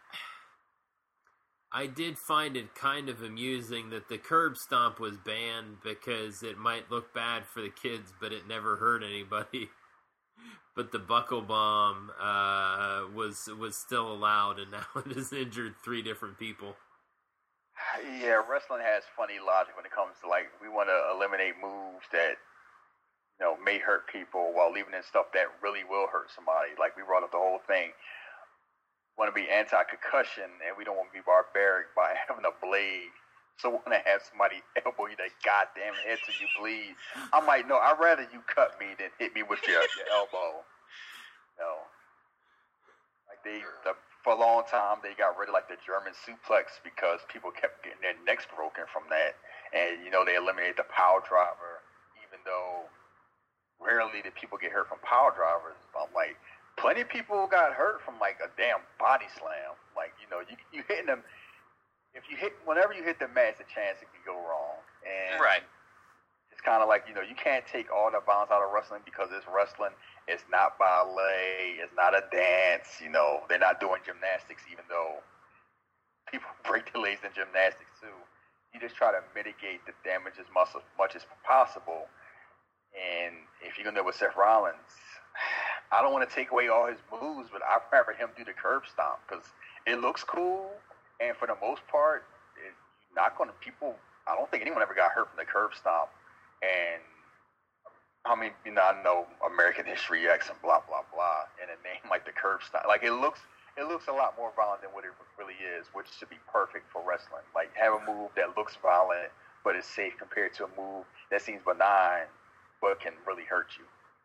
I did find it kind of amusing that the curb stomp was banned because it might look bad for the kids, but it never hurt anybody. But the buckle bomb uh, was was still allowed, and now it has injured three different people. Yeah, wrestling has funny logic when it comes to, like, we want to eliminate moves that, you know, may hurt people while leaving in stuff that really will hurt somebody. Like, we brought up the whole thing. Want to be anti-concussion, and we don't want to be barbaric by having a blade. So we want to have somebody elbow you the goddamn head till you bleed. I'm like, no, I'd rather you cut me than hit me with your, your elbow. You know, like they, the, for a long time, they got rid of like the German suplex because people kept getting their necks broken from that. And, you know, they eliminated the power driver, even though rarely did people get hurt from power drivers. I'm like, plenty of people got hurt from like a damn body slam. Like, you know, you you hitting them. If you hit, whenever you hit the mat, it's a chance it can go wrong. And right. It's kind of like, you know, you can't take all the violence out of wrestling because it's wrestling. It's not ballet. It's not a dance. You know, they're not doing gymnastics, even though people break their legs in gymnastics too. You just try to mitigate the damage as much as, much as possible. And if you're gonna do it with Seth Rollins, I don't want to take away all his moves, but I'd rather him do the curb stomp because it looks cool, and for the most part, it, you're not going to people. I don't think anyone ever got hurt from the curb stomp. And I mean, you know, I know American History X and blah blah blah, and a name like the curb stomp, like it looks, it looks a lot more violent than what it really is, which should be perfect for wrestling. Like, have a move that looks violent but is safe compared to a move that seems benign but can really hurt you.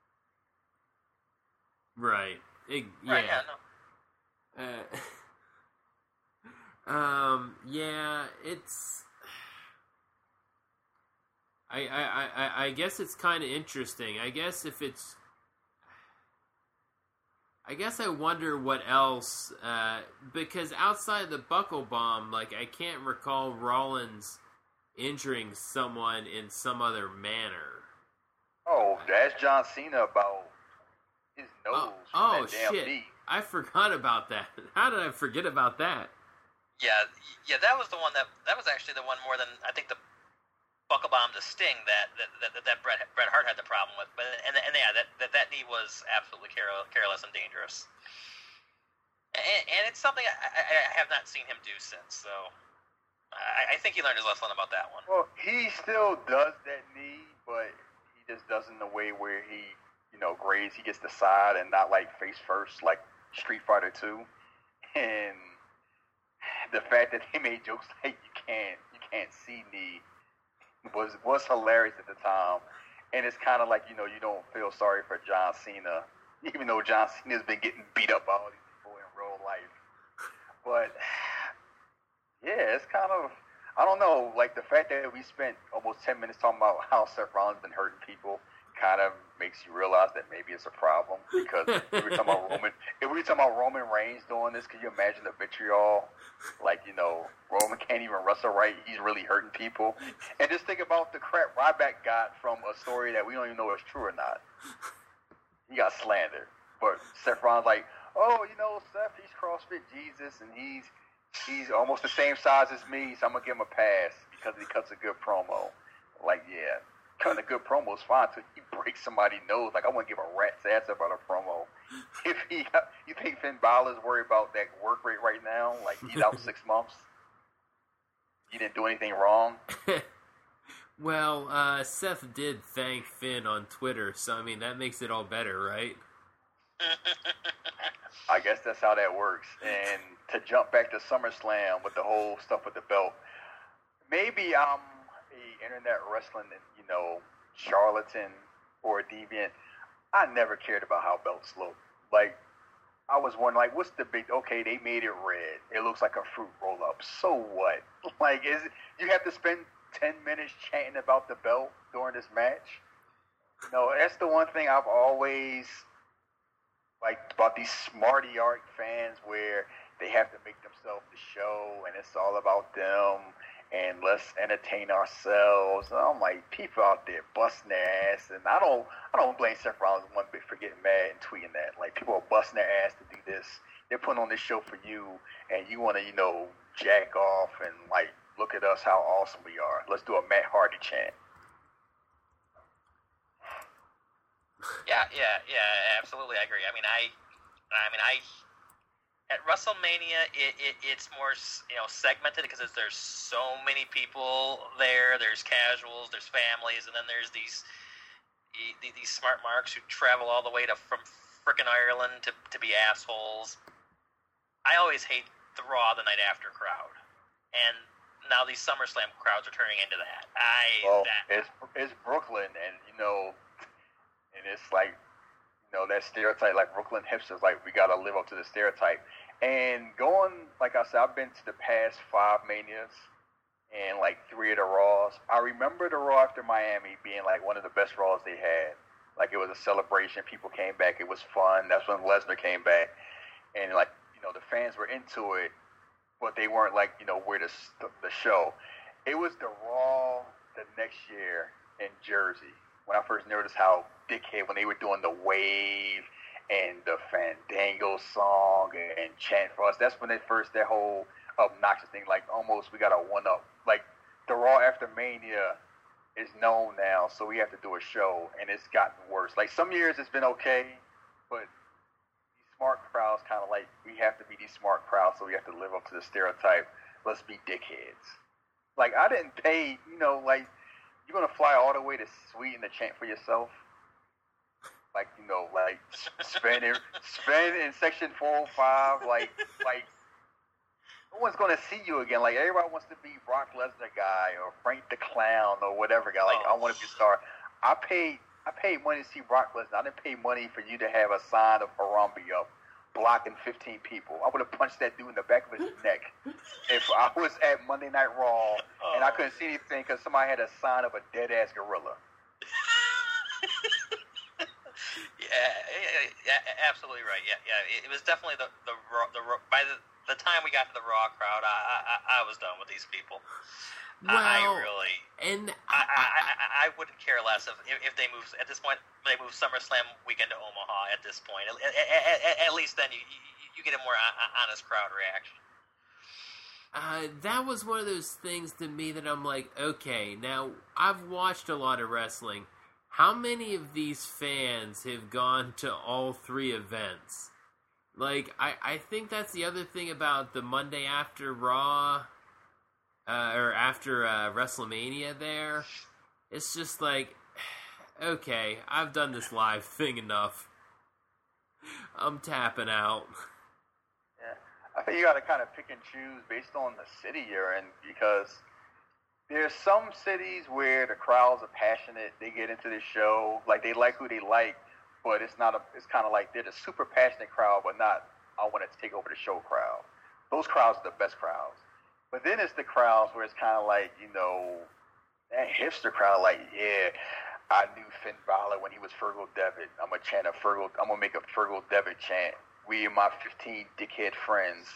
Right. It, yeah. Right, yeah, no. Uh, um. Yeah. It's. I. I. I. I guess it's kind of interesting. I guess if it's. I guess I wonder what else. Uh, because outside the buckle bomb, like I can't recall Rollins injuring someone in some other manner. Oh, that's John Cena about his nose. Oh, oh that damn shit! knee. I forgot about that. How did I forget about that? Yeah, yeah, that was the one that that was actually the one more than I think the buckle bomb to Sting that that that, that Bret Bret Hart had the problem with. But and and yeah, that that, that knee was absolutely careless, careless and dangerous. And, and it's something I, I, I have not seen him do since. So I, I think he learned his lesson about that one. Well, he still does that knee, but he just does it in a way where he, you know, grades. He gets the side and not like face first, like Street Fighter two. And the fact that they made jokes like you can't you can't see me was was hilarious at the time. And it's kind of like, you know, you don't feel sorry for John Cena, even though John Cena's been getting beat up by all these people in real life. But yeah, it's kind of, I don't know, like the fact that we spent almost ten minutes talking about how Seth Rollins been hurting people kind of makes you realize that maybe it's a problem because if we were talking about Roman, if we were talking about Roman Reigns doing this, can you imagine the vitriol? Like, you know, Roman can't even wrestle right. He's really hurting people. And just think about the crap Ryback got from a story that we don't even know if it's true or not. He got slandered. But Seth Rollins like, oh, you know, Seth, he's CrossFit Jesus, and he's he's almost the same size as me, so I'm going to give him a pass because he cuts a good promo. Like, yeah. Cutting a good promo is fine until he breaks somebody's nose. Like, I wouldn't give a rat's ass about a promo. If he, you think Finn Balor's worried about that work rate right now? Like, he's out six months. He didn't do anything wrong. Well, uh, Seth did thank Finn on Twitter, so I mean that makes it all better, right? I guess that's how that works. And to jump back to SummerSlam with the whole stuff with the belt, maybe I'm a internet wrestling, you know, charlatan or a deviant. I never cared about how belts look. Like, I was wondering, like, what's the big? Okay, they made it red. It looks like a fruit roll up. So what? Like, is it, you have to spend ten minutes chanting about the belt during this match? No, that's the one thing I've always liked about these smarty art fans, where they have to make themselves the show, and it's all about them. And let's entertain ourselves. And I'm like, people out there busting their ass, and I don't, I don't blame Seth Rollins one bit for getting mad and tweeting that. Like, people are busting their ass to do this. They're putting on this show for you, and you want to, you know, jack off and like look at us how awesome we are. Let's do a Matt Hardy chant. Yeah, yeah, yeah, absolutely. I agree. I mean, I, I mean, I. At WrestleMania, it, it it's more, you know, segmented because there's so many people there. There's casuals, there's families, and then there's these these smart marks who travel all the way to from frickin' Ireland to, to be assholes. I always hate the Raw the night after crowd, and now these SummerSlam crowds are turning into that. I well, that, it's it's Brooklyn, and you know, and it's like, you know, that stereotype, like Brooklyn hipsters, like we gotta live up to the stereotype. And going, like I said, I've been to the past five Manias and like three of the Raws. I remember the Raw after Miami being like one of the best Raws they had. Like, it was a celebration. People came back. It was fun. That's when Lesnar came back, and like, you know, the fans were into it, but they weren't like, you know, where the the show. It was the Raw the next year in Jersey when I first noticed how dickhead when they were doing the wave and the Fandango song and chant for us. That's when they first, that whole obnoxious thing, like almost we got a one up. Like, the Raw after Mania is known now, so we have to do a show, and it's gotten worse. Like, some years it's been okay, but these smart crowds kind of like, we have to be these smart crowds, so we have to live up to the stereotype. Let's be dickheads. Like, I didn't pay, you know, like, you're going to fly all the way to Sweden to chant for yourself? Like, you know, like, spend it, spend in section four oh five, like, like, no one's going to see you again. Like, everybody wants to be Brock Lesnar guy or Frank the Clown or whatever guy. Like, oh. I want to be a star. I paid, I paid money to see Brock Lesnar. I didn't pay money for you to have a sign of Harambe up, blocking fifteen people. I would have punched that dude in the back of his neck if I was at Monday Night Raw oh. and I couldn't see anything because somebody had a sign of a dead-ass gorilla. Yeah, yeah, yeah, absolutely right. Yeah, yeah. It was definitely the the the by the the time we got to the Raw crowd, I I, I was done with these people. Well, I really and I, I, I, I wouldn't care less if if they move at this point. They move SummerSlam weekend to Omaha. At this point, at, at, at least then you, you you get a more honest crowd reaction. Uh, that was one of those things to me that I'm like, okay, now I've watched a lot of wrestling. How many of these fans have gone to all three events? Like, I, I think that's the other thing about the Monday after Raw, uh, or after uh, WrestleMania there. It's just like, okay, I've done this live thing enough. I'm tapping out. Yeah, I think you got to kind of pick and choose based on the city you're in, because there's some cities where the crowds are passionate. They get into the show, like they like who they like, but it's not a. It's kind of like they're the super passionate crowd, but not I want to take over the show crowd. Those crowds are the best crowds. But then it's the crowds where it's kind of like, you know, that hipster crowd, like, yeah, I knew Finn Balor when he was Fergal Devitt. I'm gonna chant a Fergal. I'm gonna make a Fergal Devitt chant. We and my fifteen dickhead friends.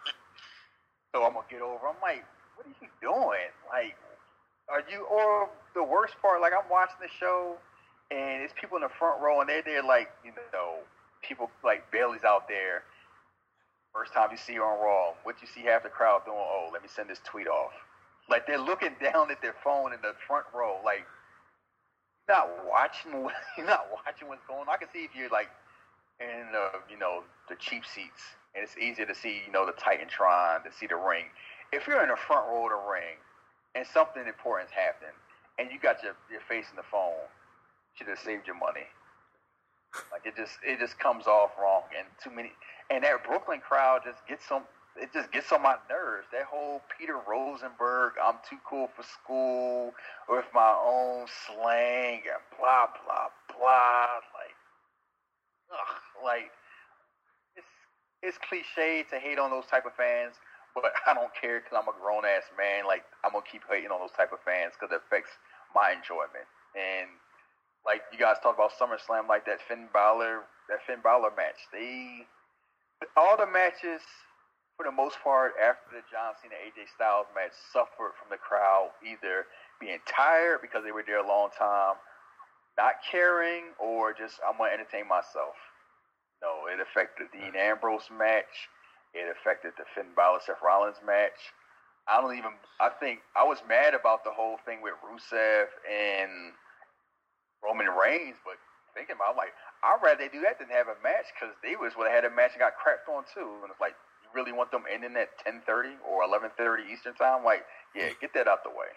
So I'm gonna get over. I'm like, what are you doing? Like, are you? Or the worst part, like I'm watching the show, and it's people in the front row, and they're there, like, you know, people like Bailey's out there. First time you see her on Raw, what you see half the crowd doing? Oh, let me send this tweet off. Like they're looking down at their phone in the front row, like. Not watching, you're not watching what's going on. I can see if you're like in the, you know, the cheap seats, and it's easier to see, you know, the Titantron, to see the ring. If you're in the front row of the ring, and something important's happened, and you got your, your face in the phone, you should have saved your money. Like it just, it just comes off wrong, and too many, and that Brooklyn crowd just gets some. It just gets on my nerves. That whole Peter Rosenberg, I'm too cool for school, with my own slang, and blah, blah, blah. Like, ugh, like, it's, it's cliche to hate on those type of fans, but I don't care because I'm a grown-ass man. Like, I'm going to keep hating on those type of fans because it affects my enjoyment. And, like, you guys talk about SummerSlam, like that Finn Balor, that Finn Balor match. They, all the matches... for the most part, after the John Cena A J Styles match, suffered from the crowd either being tired because they were there a long time, not caring, or just, I'm going to entertain myself. No, it affected the Dean Ambrose match. It affected the Finn Balor Seth Rollins match. I don't even, I think, I was mad about the whole thing with Rusev and Roman Reigns, but thinking about it, I'm like, I'd rather they do that than have a match because they was would have had a match and got crapped on too. And it's like, really want them ending at ten thirty or eleven thirty Eastern time? Like, yeah, get that out the way.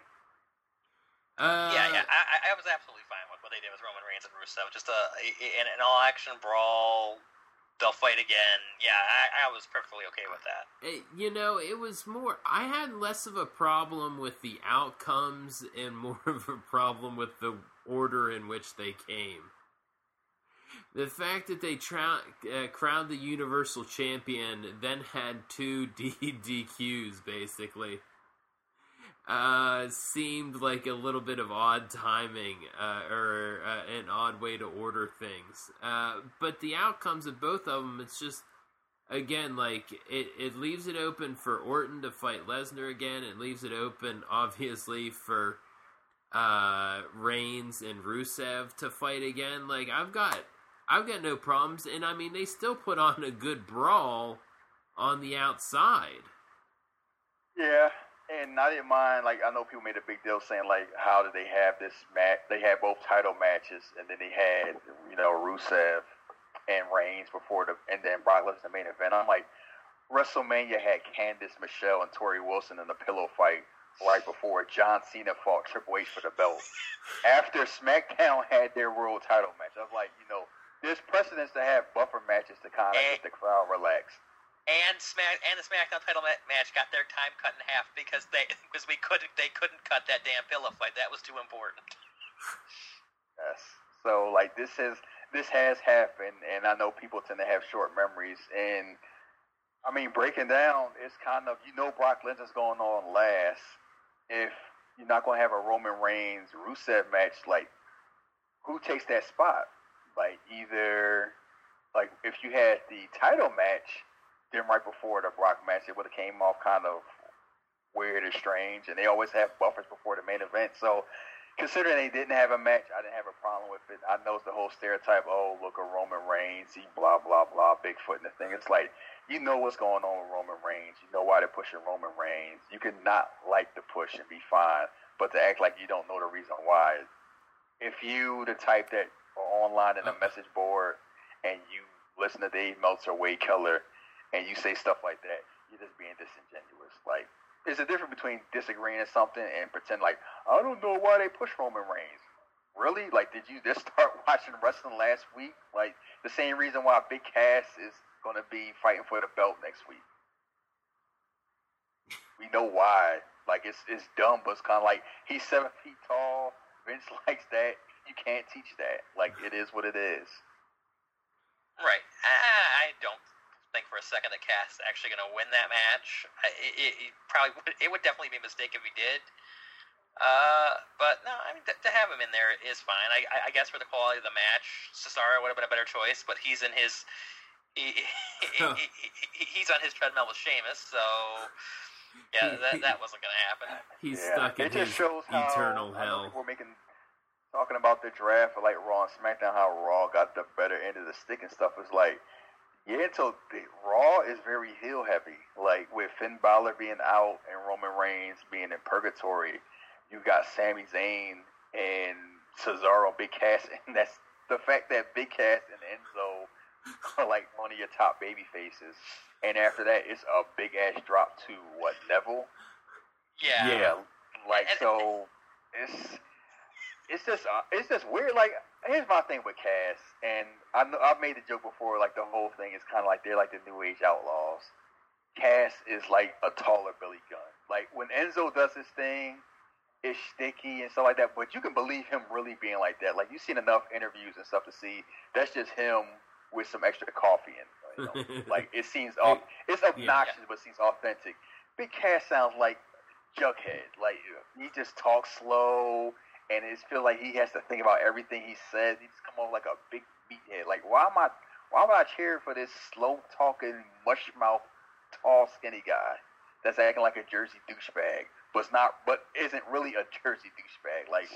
Uh, yeah, yeah, I, I was absolutely fine with what they did with Roman Reigns and Rusev. Just a, an, an all-action brawl. They'll fight again. Yeah, I, I was perfectly okay with that. It, you know, it was more... I had less of a problem with the outcomes and more of a problem with the order in which they came. The fact that they tra- uh, crowned the Universal Champion, then had two D- DQs, basically, uh, seemed like a little bit of odd timing, uh, or uh, an odd way to order things. Uh, but the outcomes of both of them, it's just, again, like, it, it leaves it open for Orton to fight Lesnar again. It leaves it open, obviously, for uh, Reigns and Rusev to fight again. Like, I've got... I've got no problems, and I mean, they still put on a good brawl on the outside. Yeah, and I didn't mind, like, I know people made a big deal saying, like, how did they have this match? They had both title matches, and then they had, you know, Rusev and Reigns before the, and then Brock Lesnar the main event. I'm like, WrestleMania had Candice Michelle and Tori Wilson in the pillow fight right before John Cena fought Triple H for the belt. After SmackDown had their world title match, I was like, you know, there's precedence to have buffer matches to kind of get the crowd relaxed. And Smack and the SmackDown title match got their time cut in half because they because we couldn't they couldn't cut that damn pillow fight. That was too important. Yes. So like this has this has happened, and I know people tend to have short memories. And I mean, breaking down, it's kind of, you know, Brock Lesnar's going on last. If you're not going to have a Roman Reigns Rusev match, like who takes that spot? Like, either, like, if you had the title match, then right before the Brock match, it would have came off kind of weird or strange, and they always have buffers before the main event. So, considering they didn't have a match, I didn't have a problem with it. I know it's the whole stereotype, oh, look at Roman Reigns, he blah, blah, blah, Bigfoot and the thing. It's like, you know what's going on with Roman Reigns. You know why they're pushing Roman Reigns. You can not like the push and be fine, but to act like you don't know the reason why. If you the type that are online in a message board and you listen to Dave Meltzer, Wade Keller, and you say stuff like that, you're just being disingenuous. Like, there's a difference between disagreeing at something and pretend like, I don't know why they push Roman Reigns. Really? Like, did you just start watching wrestling last week? Like, the same reason why Big Cass is going to be fighting for the belt next week. We know why. Like, it's it's dumb, but it's kind of like, he's seven feet tall, Vince likes that. You can't teach that. Like, it is what it is. Right. I, I don't think for a second that Cass is actually going to win that match. It, it, it probably would, it would definitely be a mistake if he did. Uh, but no, I mean to, to have him in there is fine. I, I guess for the quality of the match, Cesaro would have been a better choice, but he's in his he, he, he, he, he's on his treadmill with Sheamus, so yeah, that that wasn't going to happen. He's yeah. stuck in it just his shows how, eternal I know hell. we're making talking about the draft for like Raw and SmackDown, how Raw got the better end of the stick and stuff. Is like, yeah, until the, Raw is very heel heavy. Like with Finn Balor being out and Roman Reigns being in purgatory, you got Sami Zayn and Cesaro, Big Cass, and that's the fact that Big Cass and Enzo are like one of your top baby faces. And after that, it's a big ass drop to what, Neville? Yeah. Yeah, like so, it's. It's just uh, it's just weird. Like, here's my thing with Cass, and I know I've made the joke before. Like, the whole thing is kind of like they're like the New Age Outlaws. Cass is like a taller Billy Gunn. Like when Enzo does his thing, it's sticky and stuff like that. But you can believe him really being like that. Like you've seen enough interviews and stuff to see that's just him with some extra coffee in. You know? Like it seems off. It's obnoxious, yeah. but it seems authentic. Big Cass sounds like Jughead. Like he just talks slow. And it feels like he has to think about everything he says. He just come off like a big meathead. Like, why am I, why am I cheering for this slow-talking, mush-mouth, tall, skinny guy that's acting like a Jersey douchebag, but's not, but isn't really a Jersey douchebag? Like,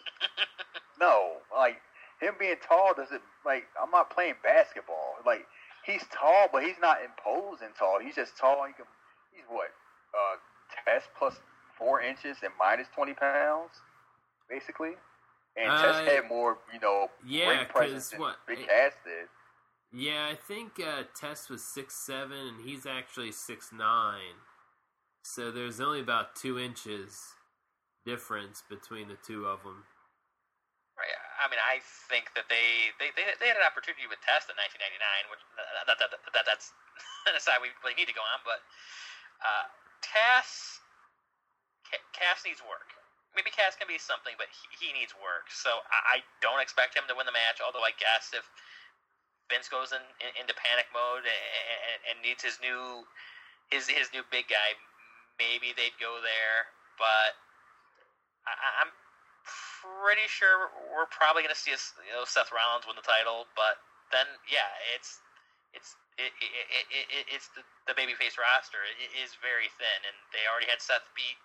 no, like him being tall doesn't like. I'm not playing basketball. Like, he's tall, but he's not imposing tall. He's just tall. He can, he's what, uh, Test plus four inches and minus twenty pounds. Basically, and uh, Test had more, you know, yeah, ring presence than what, Big Cass did. Yeah, I think uh, Test was six seven, and he's actually six nine. So there's only about two inches difference between the two of them. Right. I mean, I think that they they, they, they had an opportunity with Test in nineteen ninety-nine, which that, that, that, that, that's an aside we really need to go on, but uh, Cass, Cass needs work. Maybe Cass can be something, but he, he needs work. So I, I don't expect him to win the match, although I guess if Vince goes in, in, into panic mode and, and, and needs his new his his new big guy, maybe they'd go there. But I, I'm pretty sure we're probably going to see a, you know, Seth Rollins win the title. But then, yeah, it's it's it, it, it, it, it's the, the babyface roster. It is very thin, and they already had Seth beat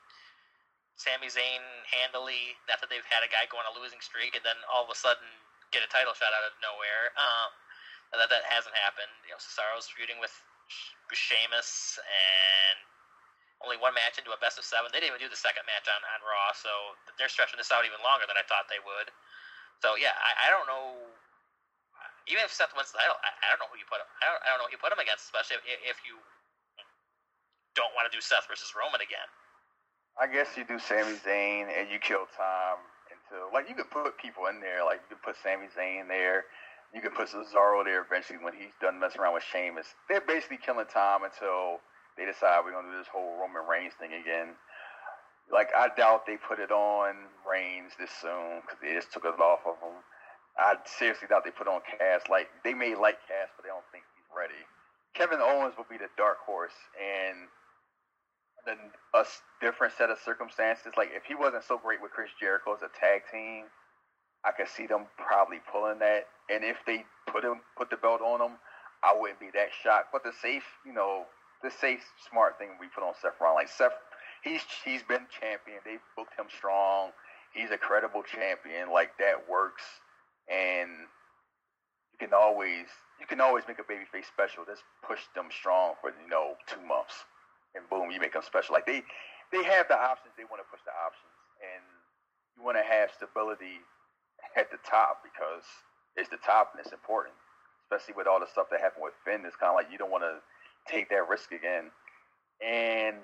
Sami Zayn handily. Not that they've had a guy go on a losing streak and then all of a sudden get a title shot out of nowhere. Um, that that hasn't happened. You know, Cesaro's feuding with Sheamus, and only one match into a best of seven. They didn't even do the second match on, on Raw, so they're stretching this out even longer than I thought they would. So yeah, I, I don't know. Even if Seth wins the title, I, I don't know who you put him. I don't, I don't know who you put him against, especially if, if you don't want to do Seth versus Roman again. I guess you do Sami Zayn and you kill time until, like, you could put people in there. Like, you could put Sami Zayn there. You could put Cesaro there eventually when he's done messing around with Sheamus. They're basically killing time until they decide we're going to do this whole Roman Reigns thing again. Like, I doubt they put it on Reigns this soon because they just took it off of him. I seriously doubt they put on Cass. Like, they may like Cass, but they don't think he's ready. Kevin Owens will be the dark horse, and then a different set of circumstances. Like, if he wasn't so great with Chris Jericho as a tag team, I could see them probably pulling that. And if they put him, put the belt on him, I wouldn't be that shocked. But the safe, you know, the safe, smart thing we put on Seth Rollins. Like, Seth, he's he's been champion. They booked him strong. He's a credible champion. Like, that works. And you can always you can always make a babyface special. Just push them strong for, you know, two months. And boom, you make them special. Like, they, they have the options. They want to push the options. And you want to have stability at the top because it's the top and it's important. Especially with all the stuff that happened with Finn. It's kind of like you don't want to take that risk again. And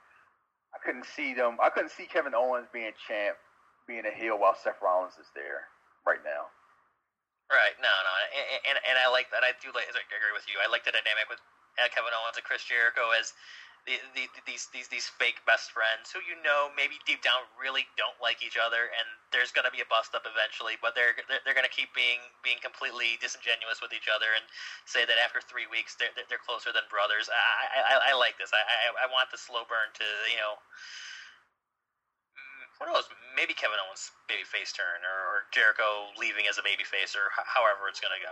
I couldn't see them. I couldn't see Kevin Owens being champ, being a heel while Seth Rollins is there right now. Right. No, no. And, and, and I like that. I do like, I agree with you. I like the dynamic with Kevin Owens and Chris Jericho as the, the, these these these fake best friends who you know maybe deep down really don't like each other, and there's going to be a bust up eventually, but they're they're, they're going to keep being being completely disingenuous with each other and say that after three weeks they're they're closer than brothers. I I, I like this. I, I I want the slow burn to, you know. Who knows? Maybe Kevin Owens' babyface turn, or, or Jericho leaving as a babyface, or h- however it's going to go.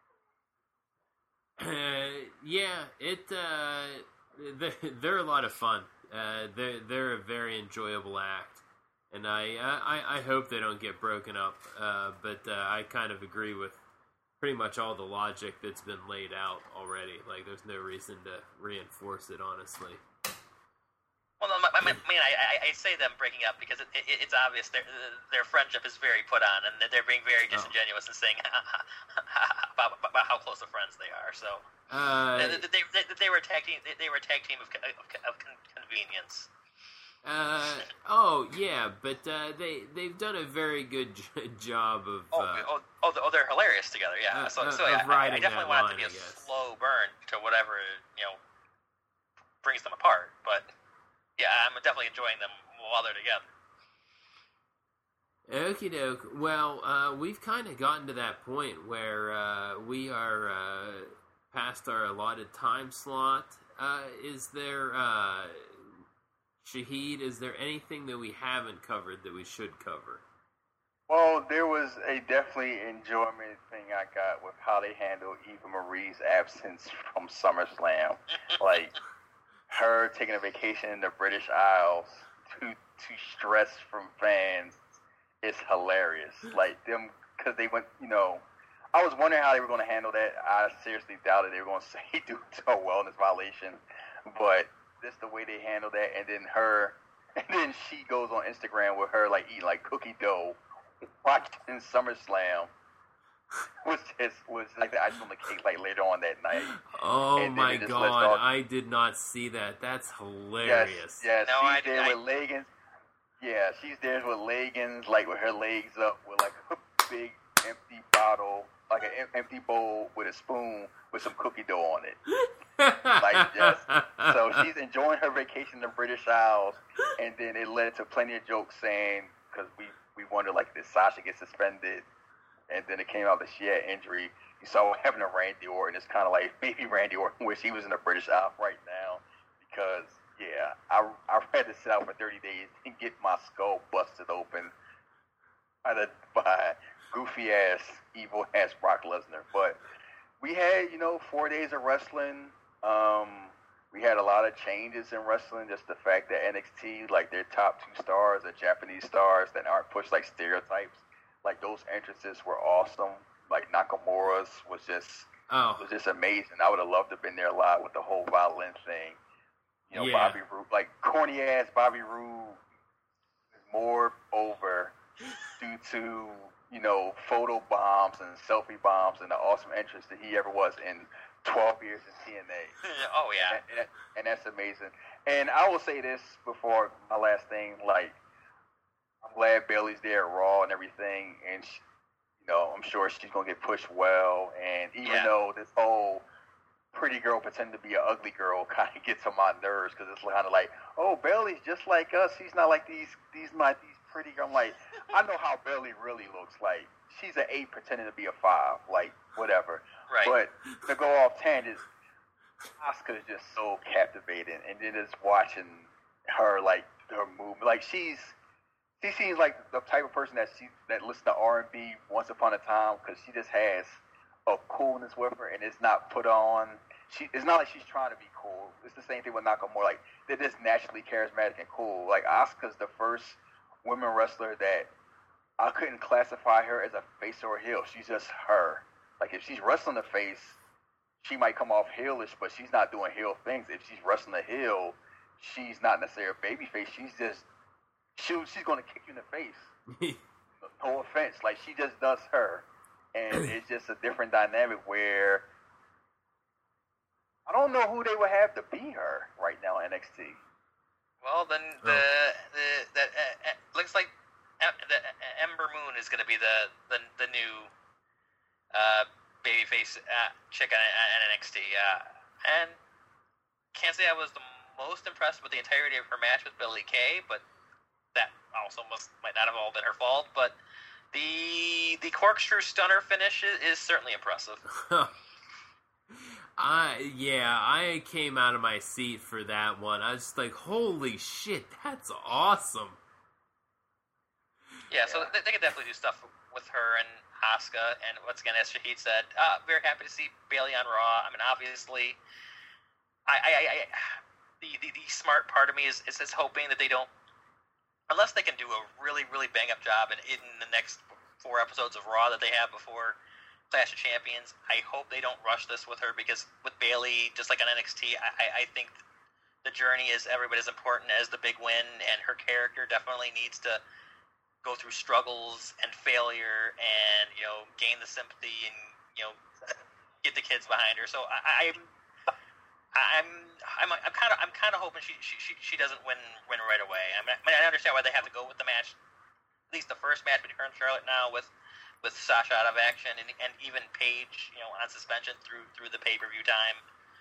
Uh, yeah, it. Uh, they're, they're a lot of fun. Uh, they're they're a very enjoyable act, and I I, I hope they don't get broken up. Uh, but uh, I kind of agree with pretty much all the logic that's been laid out already. Like, there's no reason to reinforce it, honestly. Well, no, I mean, I, I, I say them breaking up because it, it, it's obvious their their friendship is very put on, and they're being very disingenuous oh. and saying about, about how close of friends they are. So uh, they, they, they, they were a tag team. They were a tag team of, of, of convenience. Uh oh yeah, but uh, they they've done a very good j- job of. Oh, uh, oh, oh, oh, they're hilarious together. Yeah, uh, so so uh, yeah, I, I definitely want line, it to be a slow burn to whatever, you know, brings them apart, but. Yeah, I'm definitely enjoying them while they're together. Okie doke. Well, uh, we've kind of gotten to that point where uh, we are uh, past our allotted time slot. Uh, is there, uh, Shahid, is there anything that we haven't covered that we should cover? Well, there was a definitely enjoyment thing I got with how they handled Eva Marie's absence from SummerSlam. Like... her taking a vacation in the British Isles to to stress from fans is hilarious. Like, them, because they went, you know, I was wondering how they were going to handle that. I seriously doubted they were going to say due to a wellness violation, but just the way they handled that, and then her, and then she goes on Instagram with her, like, eating, like, cookie dough, watching SummerSlam. Was just was like the icing on the cake, like later on that night. Oh my god, I did not see that. That's hilarious. Yes, yes. No, she's I there I... with leggings. Yeah, she's there with leggings, like with her legs up, with like a big empty bottle, like an em- empty bowl with a spoon with some cookie dough on it. Like, yes. So she's enjoying her vacation in the British Isles, and then it led to plenty of jokes saying, because we we wondered, like, did Sasha get suspended? And then it came out that she had injury. You saw what happened to Randy Orton. It's kind of like maybe Randy Orton wish he was in the British Isles right now, because, yeah, I I had to sit out for thirty days and get my skull busted open by, the, by goofy-ass, evil-ass Brock Lesnar. But we had, you know, four days of wrestling. Um, we had a lot of changes in wrestling. Just the fact that N X T, like, their top two stars are Japanese stars that aren't pushed like stereotypes. Like, those entrances were awesome. Like, Nakamura's was just oh. was just amazing. I would have loved to have been there a lot with the whole violin thing. You know, yeah. Bobby Roode, like, corny-ass Bobby Roode is more over due to, you know, photo bombs and selfie bombs and the awesome entrance that he ever was in twelve years in T N A. Oh, yeah. And, and, and that's amazing. And I will say this before my last thing, like, I'm glad Bayley's there at Raw and everything, and she, you know, I'm sure she's gonna get pushed well. And even yeah. though this whole pretty girl pretending to be an ugly girl kind of gets on my nerves, because it's kind of like, oh, Bayley's just like us. She's not like these these not these pretty. I'm like, I know how Bayley really looks like. She's an eight pretending to be a five, like whatever. Right. But to go off tangents, Asuka is just so captivating, and then just watching her, like, her movement, like she's. She seems like the type of person that she that listens to R and B once upon a time, because she just has a coolness with her, and it's not put on. She it's not like she's trying to be cool. It's the same thing with Nakamura. Like, they're just naturally charismatic and cool. Like, Asuka's the first women wrestler that I couldn't classify her as a face or a heel. She's just her. Like, if she's wrestling the face, she might come off heelish, but she's not doing heel things. If she's wrestling the heel, she's not necessarily a baby face. She's just She, she's going to kick you in the face. No offense. Like, she just does her. And it's just a different dynamic where I don't know who they would have to be her right now in N X T. Well, then the oh. the that uh, uh, looks like uh, the uh, Ember Moon is going to be the the, the new uh, babyface uh, chick on, on N X T. Uh, and can't say I was the most impressed with the entirety of her match with Billie Kay, but that also must might not have all been her fault. But the the corkscrew stunner finish is, is certainly impressive. I yeah, I came out of my seat for that one. I was just like, holy shit, that's awesome. Yeah, so they, they could definitely do stuff with her and Asuka, and once again, as Shahid said, uh, very happy to see Bayley on Raw. I mean, obviously, I, I, I, I the, the the smart part of me is, is is hoping that they don't, unless they can do a really really bang up job in in the next four episodes of Raw that they have before Clash of Champions. I hope they don't rush this with her, because with Bayley, just like on N X T, I, I think the journey is every bit as important as the big win, and her character definitely needs to go through struggles and failure, and you know, gain the sympathy and you know, get the kids behind her. So I, I'm, I'm, I'm, I'm kind of, I'm kind of hoping she, she, she, she doesn't win, win right away. I mean, I mean, I understand why they have to go with the match, at least the first match between her and Charlotte now, with, with Sasha out of action, and, and even Paige, you know, on suspension through, through the pay per view time.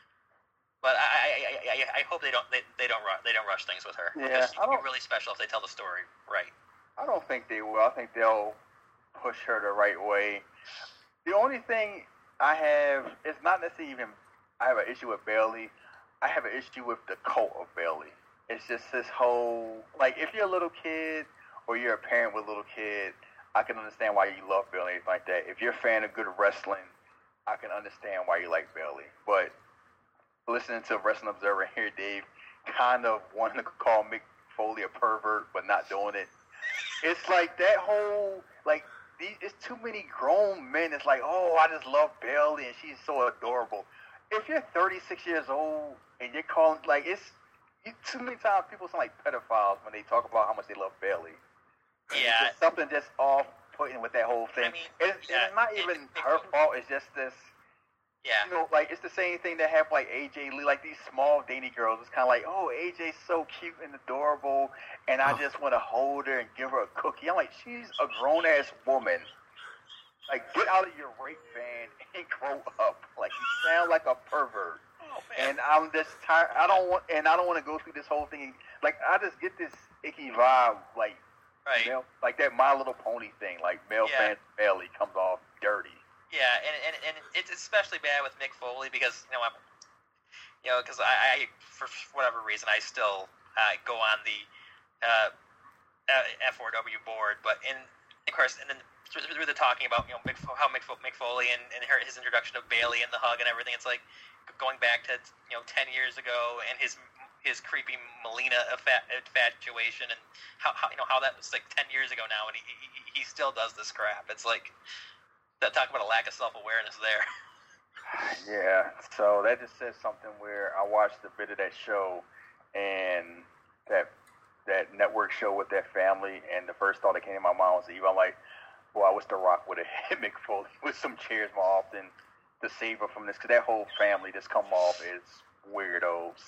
But I, I, I, I hope they don't, they, they don't, rush, they don't rush things with her. Yeah, because it'd be really special if they tell the story right. I don't think they will. I think they'll push her the right way. The only thing I have is not necessarily even I have an issue with Bayley. I have an issue with the cult of Bayley. It's just this whole, like, if you're a little kid or you're a parent with a little kid, I can understand why you love Bayley, anything like that. If you're a fan of good wrestling, I can understand why you like Bayley. But listening to Wrestling Observer here, Dave, kind of wanting to call Mick Foley a pervert, but not doing it. It's like that whole, like, these, it's too many grown men. It's like, oh, I just love Bayley, and she's so adorable. If you're thirty-six years old and you're calling, like, it's, you, too many times people sound like pedophiles when they talk about how much they love Bayley. Yeah. It's something just off-putting with that whole thing. I mean, it's, yeah, it's not it- even it- her fault. It's just this, Yeah. you know, like, it's the same thing that happened, like, A J Lee, like, these small, dainty girls. It's kind of like, oh, A J's so cute and adorable, and I Oh. just want to hold her and give her a cookie. I'm like, she's a grown-ass woman. Like, get out of your rape van and grow up. Like, you sound like a pervert. Oh, man. And I'm just tired. I don't want, and I don't want to go through this whole thing. Like, I just get this icky vibe, like, Right. male, like that My Little Pony thing. Like, male Yeah. fan Bayley comes off dirty. Yeah, and, and, and it's especially bad with Mick Foley because, you know, I'm, you know, because I, I, for whatever reason, I still uh, go on the uh, F four W board, but in, of course, and then through, through the talking about, you know, Mick, how Mick, Mick Foley and, and her, his introduction of Bayley and the hug and everything, it's like going back to, you know, ten years ago and his his creepy Melina infatuation and how, how, you know, how that was like ten years ago now, and he, he, he still does this crap. It's like, that talk about a lack of self-awareness there. Yeah, so that just says something where I watched a bit of that show and that that network show with that family, and the first thought that came to my mind was even I'm like, well, I wish The Rock would have hit Mick Foley with some chairs more often to save her from this, because that whole family just come off as weirdos.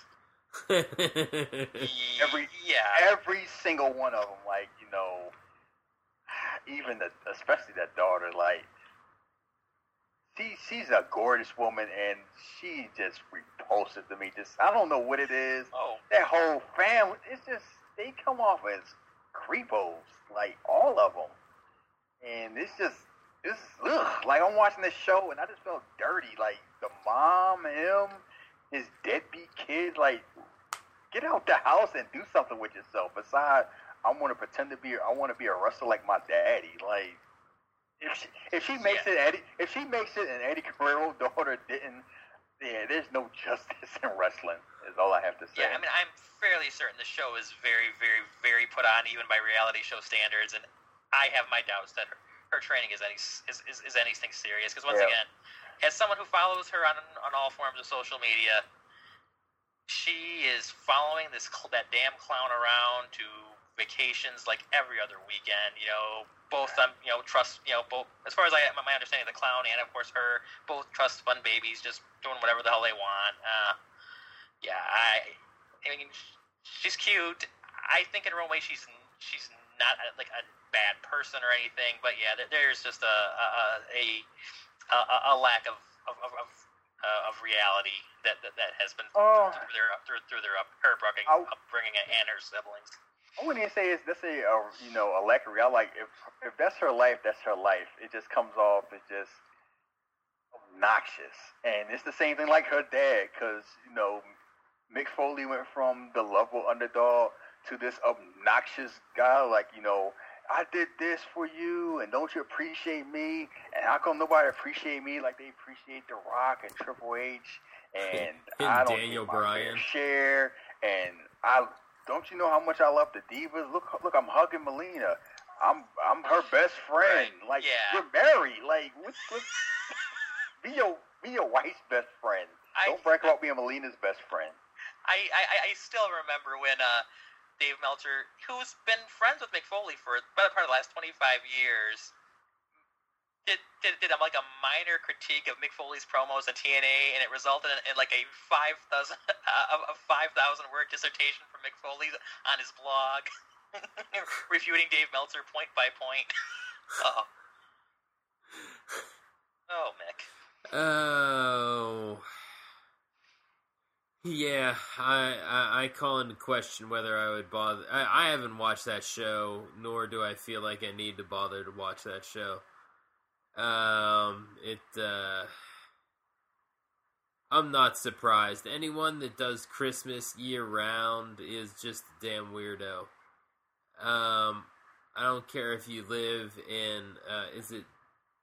Every yeah, every single one of them, like, you know, even the, especially that daughter, like, she she's a gorgeous woman, and she just repulsive to me. Just I don't know what it is. Oh. That whole family, it's just they come off as creepos, like all of them, and it's just it's ugh. Like I'm watching this show, and I just felt dirty. Like the mom, him, his deadbeat kids, like. Get out the house and do something with yourself. Besides, I want to pretend to be. I want to be a wrestler like my daddy. Like, if she, if she makes Yeah. it, Eddie, if she makes it, and Eddie Guerrero's daughter didn't, yeah, there's no justice in wrestling. Is all I have to say. yeah. I mean, I'm fairly certain the show is very, very, very put on, even by reality show standards, and I have my doubts that her, her training is any is, is, is anything serious. Because once Yeah. again, as someone who follows her on on all forms of social media, she is following this that damn clown around to vacations like every other weekend. You know, both um, you know, trust, you know, both as far as I my understanding of the clown and of course her, both trust fund babies, just doing whatever the hell they want. Uh, yeah, I, I mean, she's cute. I think in her own way, she's she's not a, like a bad person or anything. But yeah, there, there's just a a a, a, a lack of, of, of uh, of reality that, that that has been Oh. through their through, through their up, her upbringing, I- upbringing and her siblings. I wouldn't even say it's let's say a you know a lack of reality. Like if if that's her life, that's her life. It just comes off as just obnoxious, and it's the same thing like her dad, because you know Mick Foley went from the lovable underdog to this obnoxious guy. Like you know, I did this for you, and don't you appreciate me? And how come nobody appreciate me like they appreciate The Rock and Triple H? And, And I don't Daniel get my Bryan. fair share, and I. Don't you know how much I love the Divas? Look, look, I'm hugging Melina. I'm, I'm her best friend. Right, Like yeah. we're married. Like, what, what, be your, be your wife's best friend. I- Don't brag about being Melina's best friend. I, I, I still remember when uh, Dave Meltzer, who's been friends with Mick Foley for the better part of the last twenty-five years, did, did, did um, like a minor critique of Mick Foley's promos on T N A, and it resulted in, in like a five thousand uh, a five thousand word dissertation from Mick Foley on his blog, refuting Dave Meltzer point by point. Oh, oh, Mick. Oh, yeah. I, I I call into question whether I would bother. I, I haven't watched that show, nor do I feel like I need to bother to watch that show. Um, it. Uh, I'm not surprised. Anyone that does Christmas year round is just a damn weirdo. Um, I don't care if you live in. Uh, is it?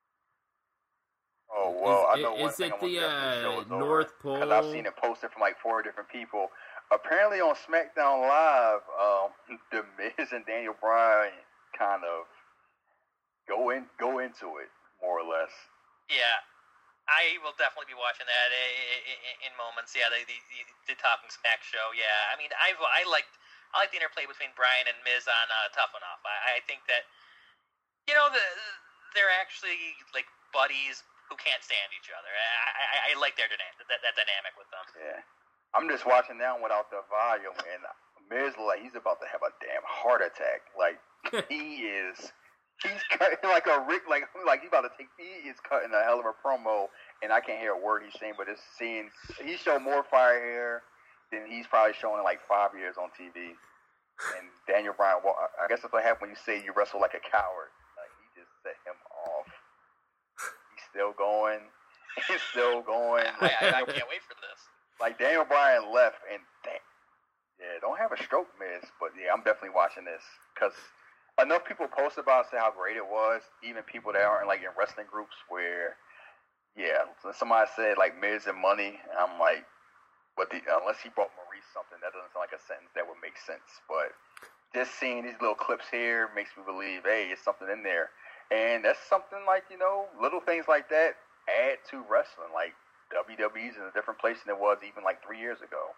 Oh well, Is- I know one is thing it I'm gonna the, definitely show uh, is over, North Pole? because I've seen it posted from like four different people. Apparently on SmackDown Live, um, The Miz and Daniel Bryan kind of go in, go into it more or less. Yeah, I will definitely be watching that in, in moments. Yeah, the, the the Talking Smack show. Yeah, I mean, I've I liked I like the interplay between Bryan and Miz on uh, Tough Enough. I, I think that you know the they're actually like buddies who can't stand each other. I I, I like their dyna- that that dynamic with them. Yeah, I'm just watching now without the volume, and Miz like he's about to have a damn heart attack. Like he is. He's cutting like a Rick, like like he's about to take. He is cutting a hell of a promo, and I can't hear a word he's saying. But it's seeing he showed more fire here than he's probably showing in like five years on T V. And Daniel Bryan, well, I guess that's what happens when you say you wrestle like a coward. Like he just set him off. He's still going. He's still going. I, I, I can't wait for this. Like Daniel Bryan left, and damn, yeah, don't have a stroke, Miz. But yeah, I'm definitely watching this because enough people post about it, say how great it was. Even people that aren't like in wrestling groups, where yeah, somebody said like Miz and money, and I'm like, but the, unless he brought Maurice something, that doesn't sound like a sentence that would make sense. But just seeing these little clips here makes me believe, hey, it's something in there, and that's something like you know, little things like that add to wrestling. Like W W E's in a different place than it was even like three years ago.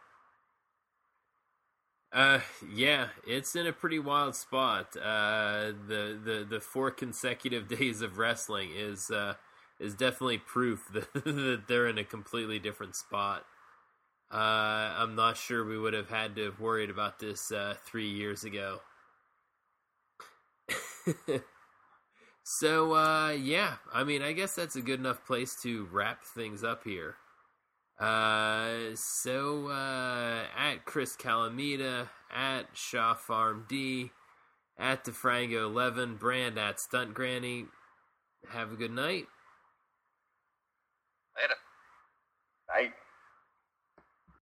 Uh, yeah, it's in a pretty wild spot. Uh, the, the, the four consecutive days of wrestling is, uh, is definitely proof that, that they're in a completely different spot. Uh, I'm not sure we would have had to have worried about this, uh, three years ago. So, uh, yeah, I mean, I guess that's a good enough place to wrap things up here. Uh, so, uh, at Chris Calamita, at Shaw Farm D, at DeFrango eleven, Brand at Stunt Granny. Have a good night. Later. Night.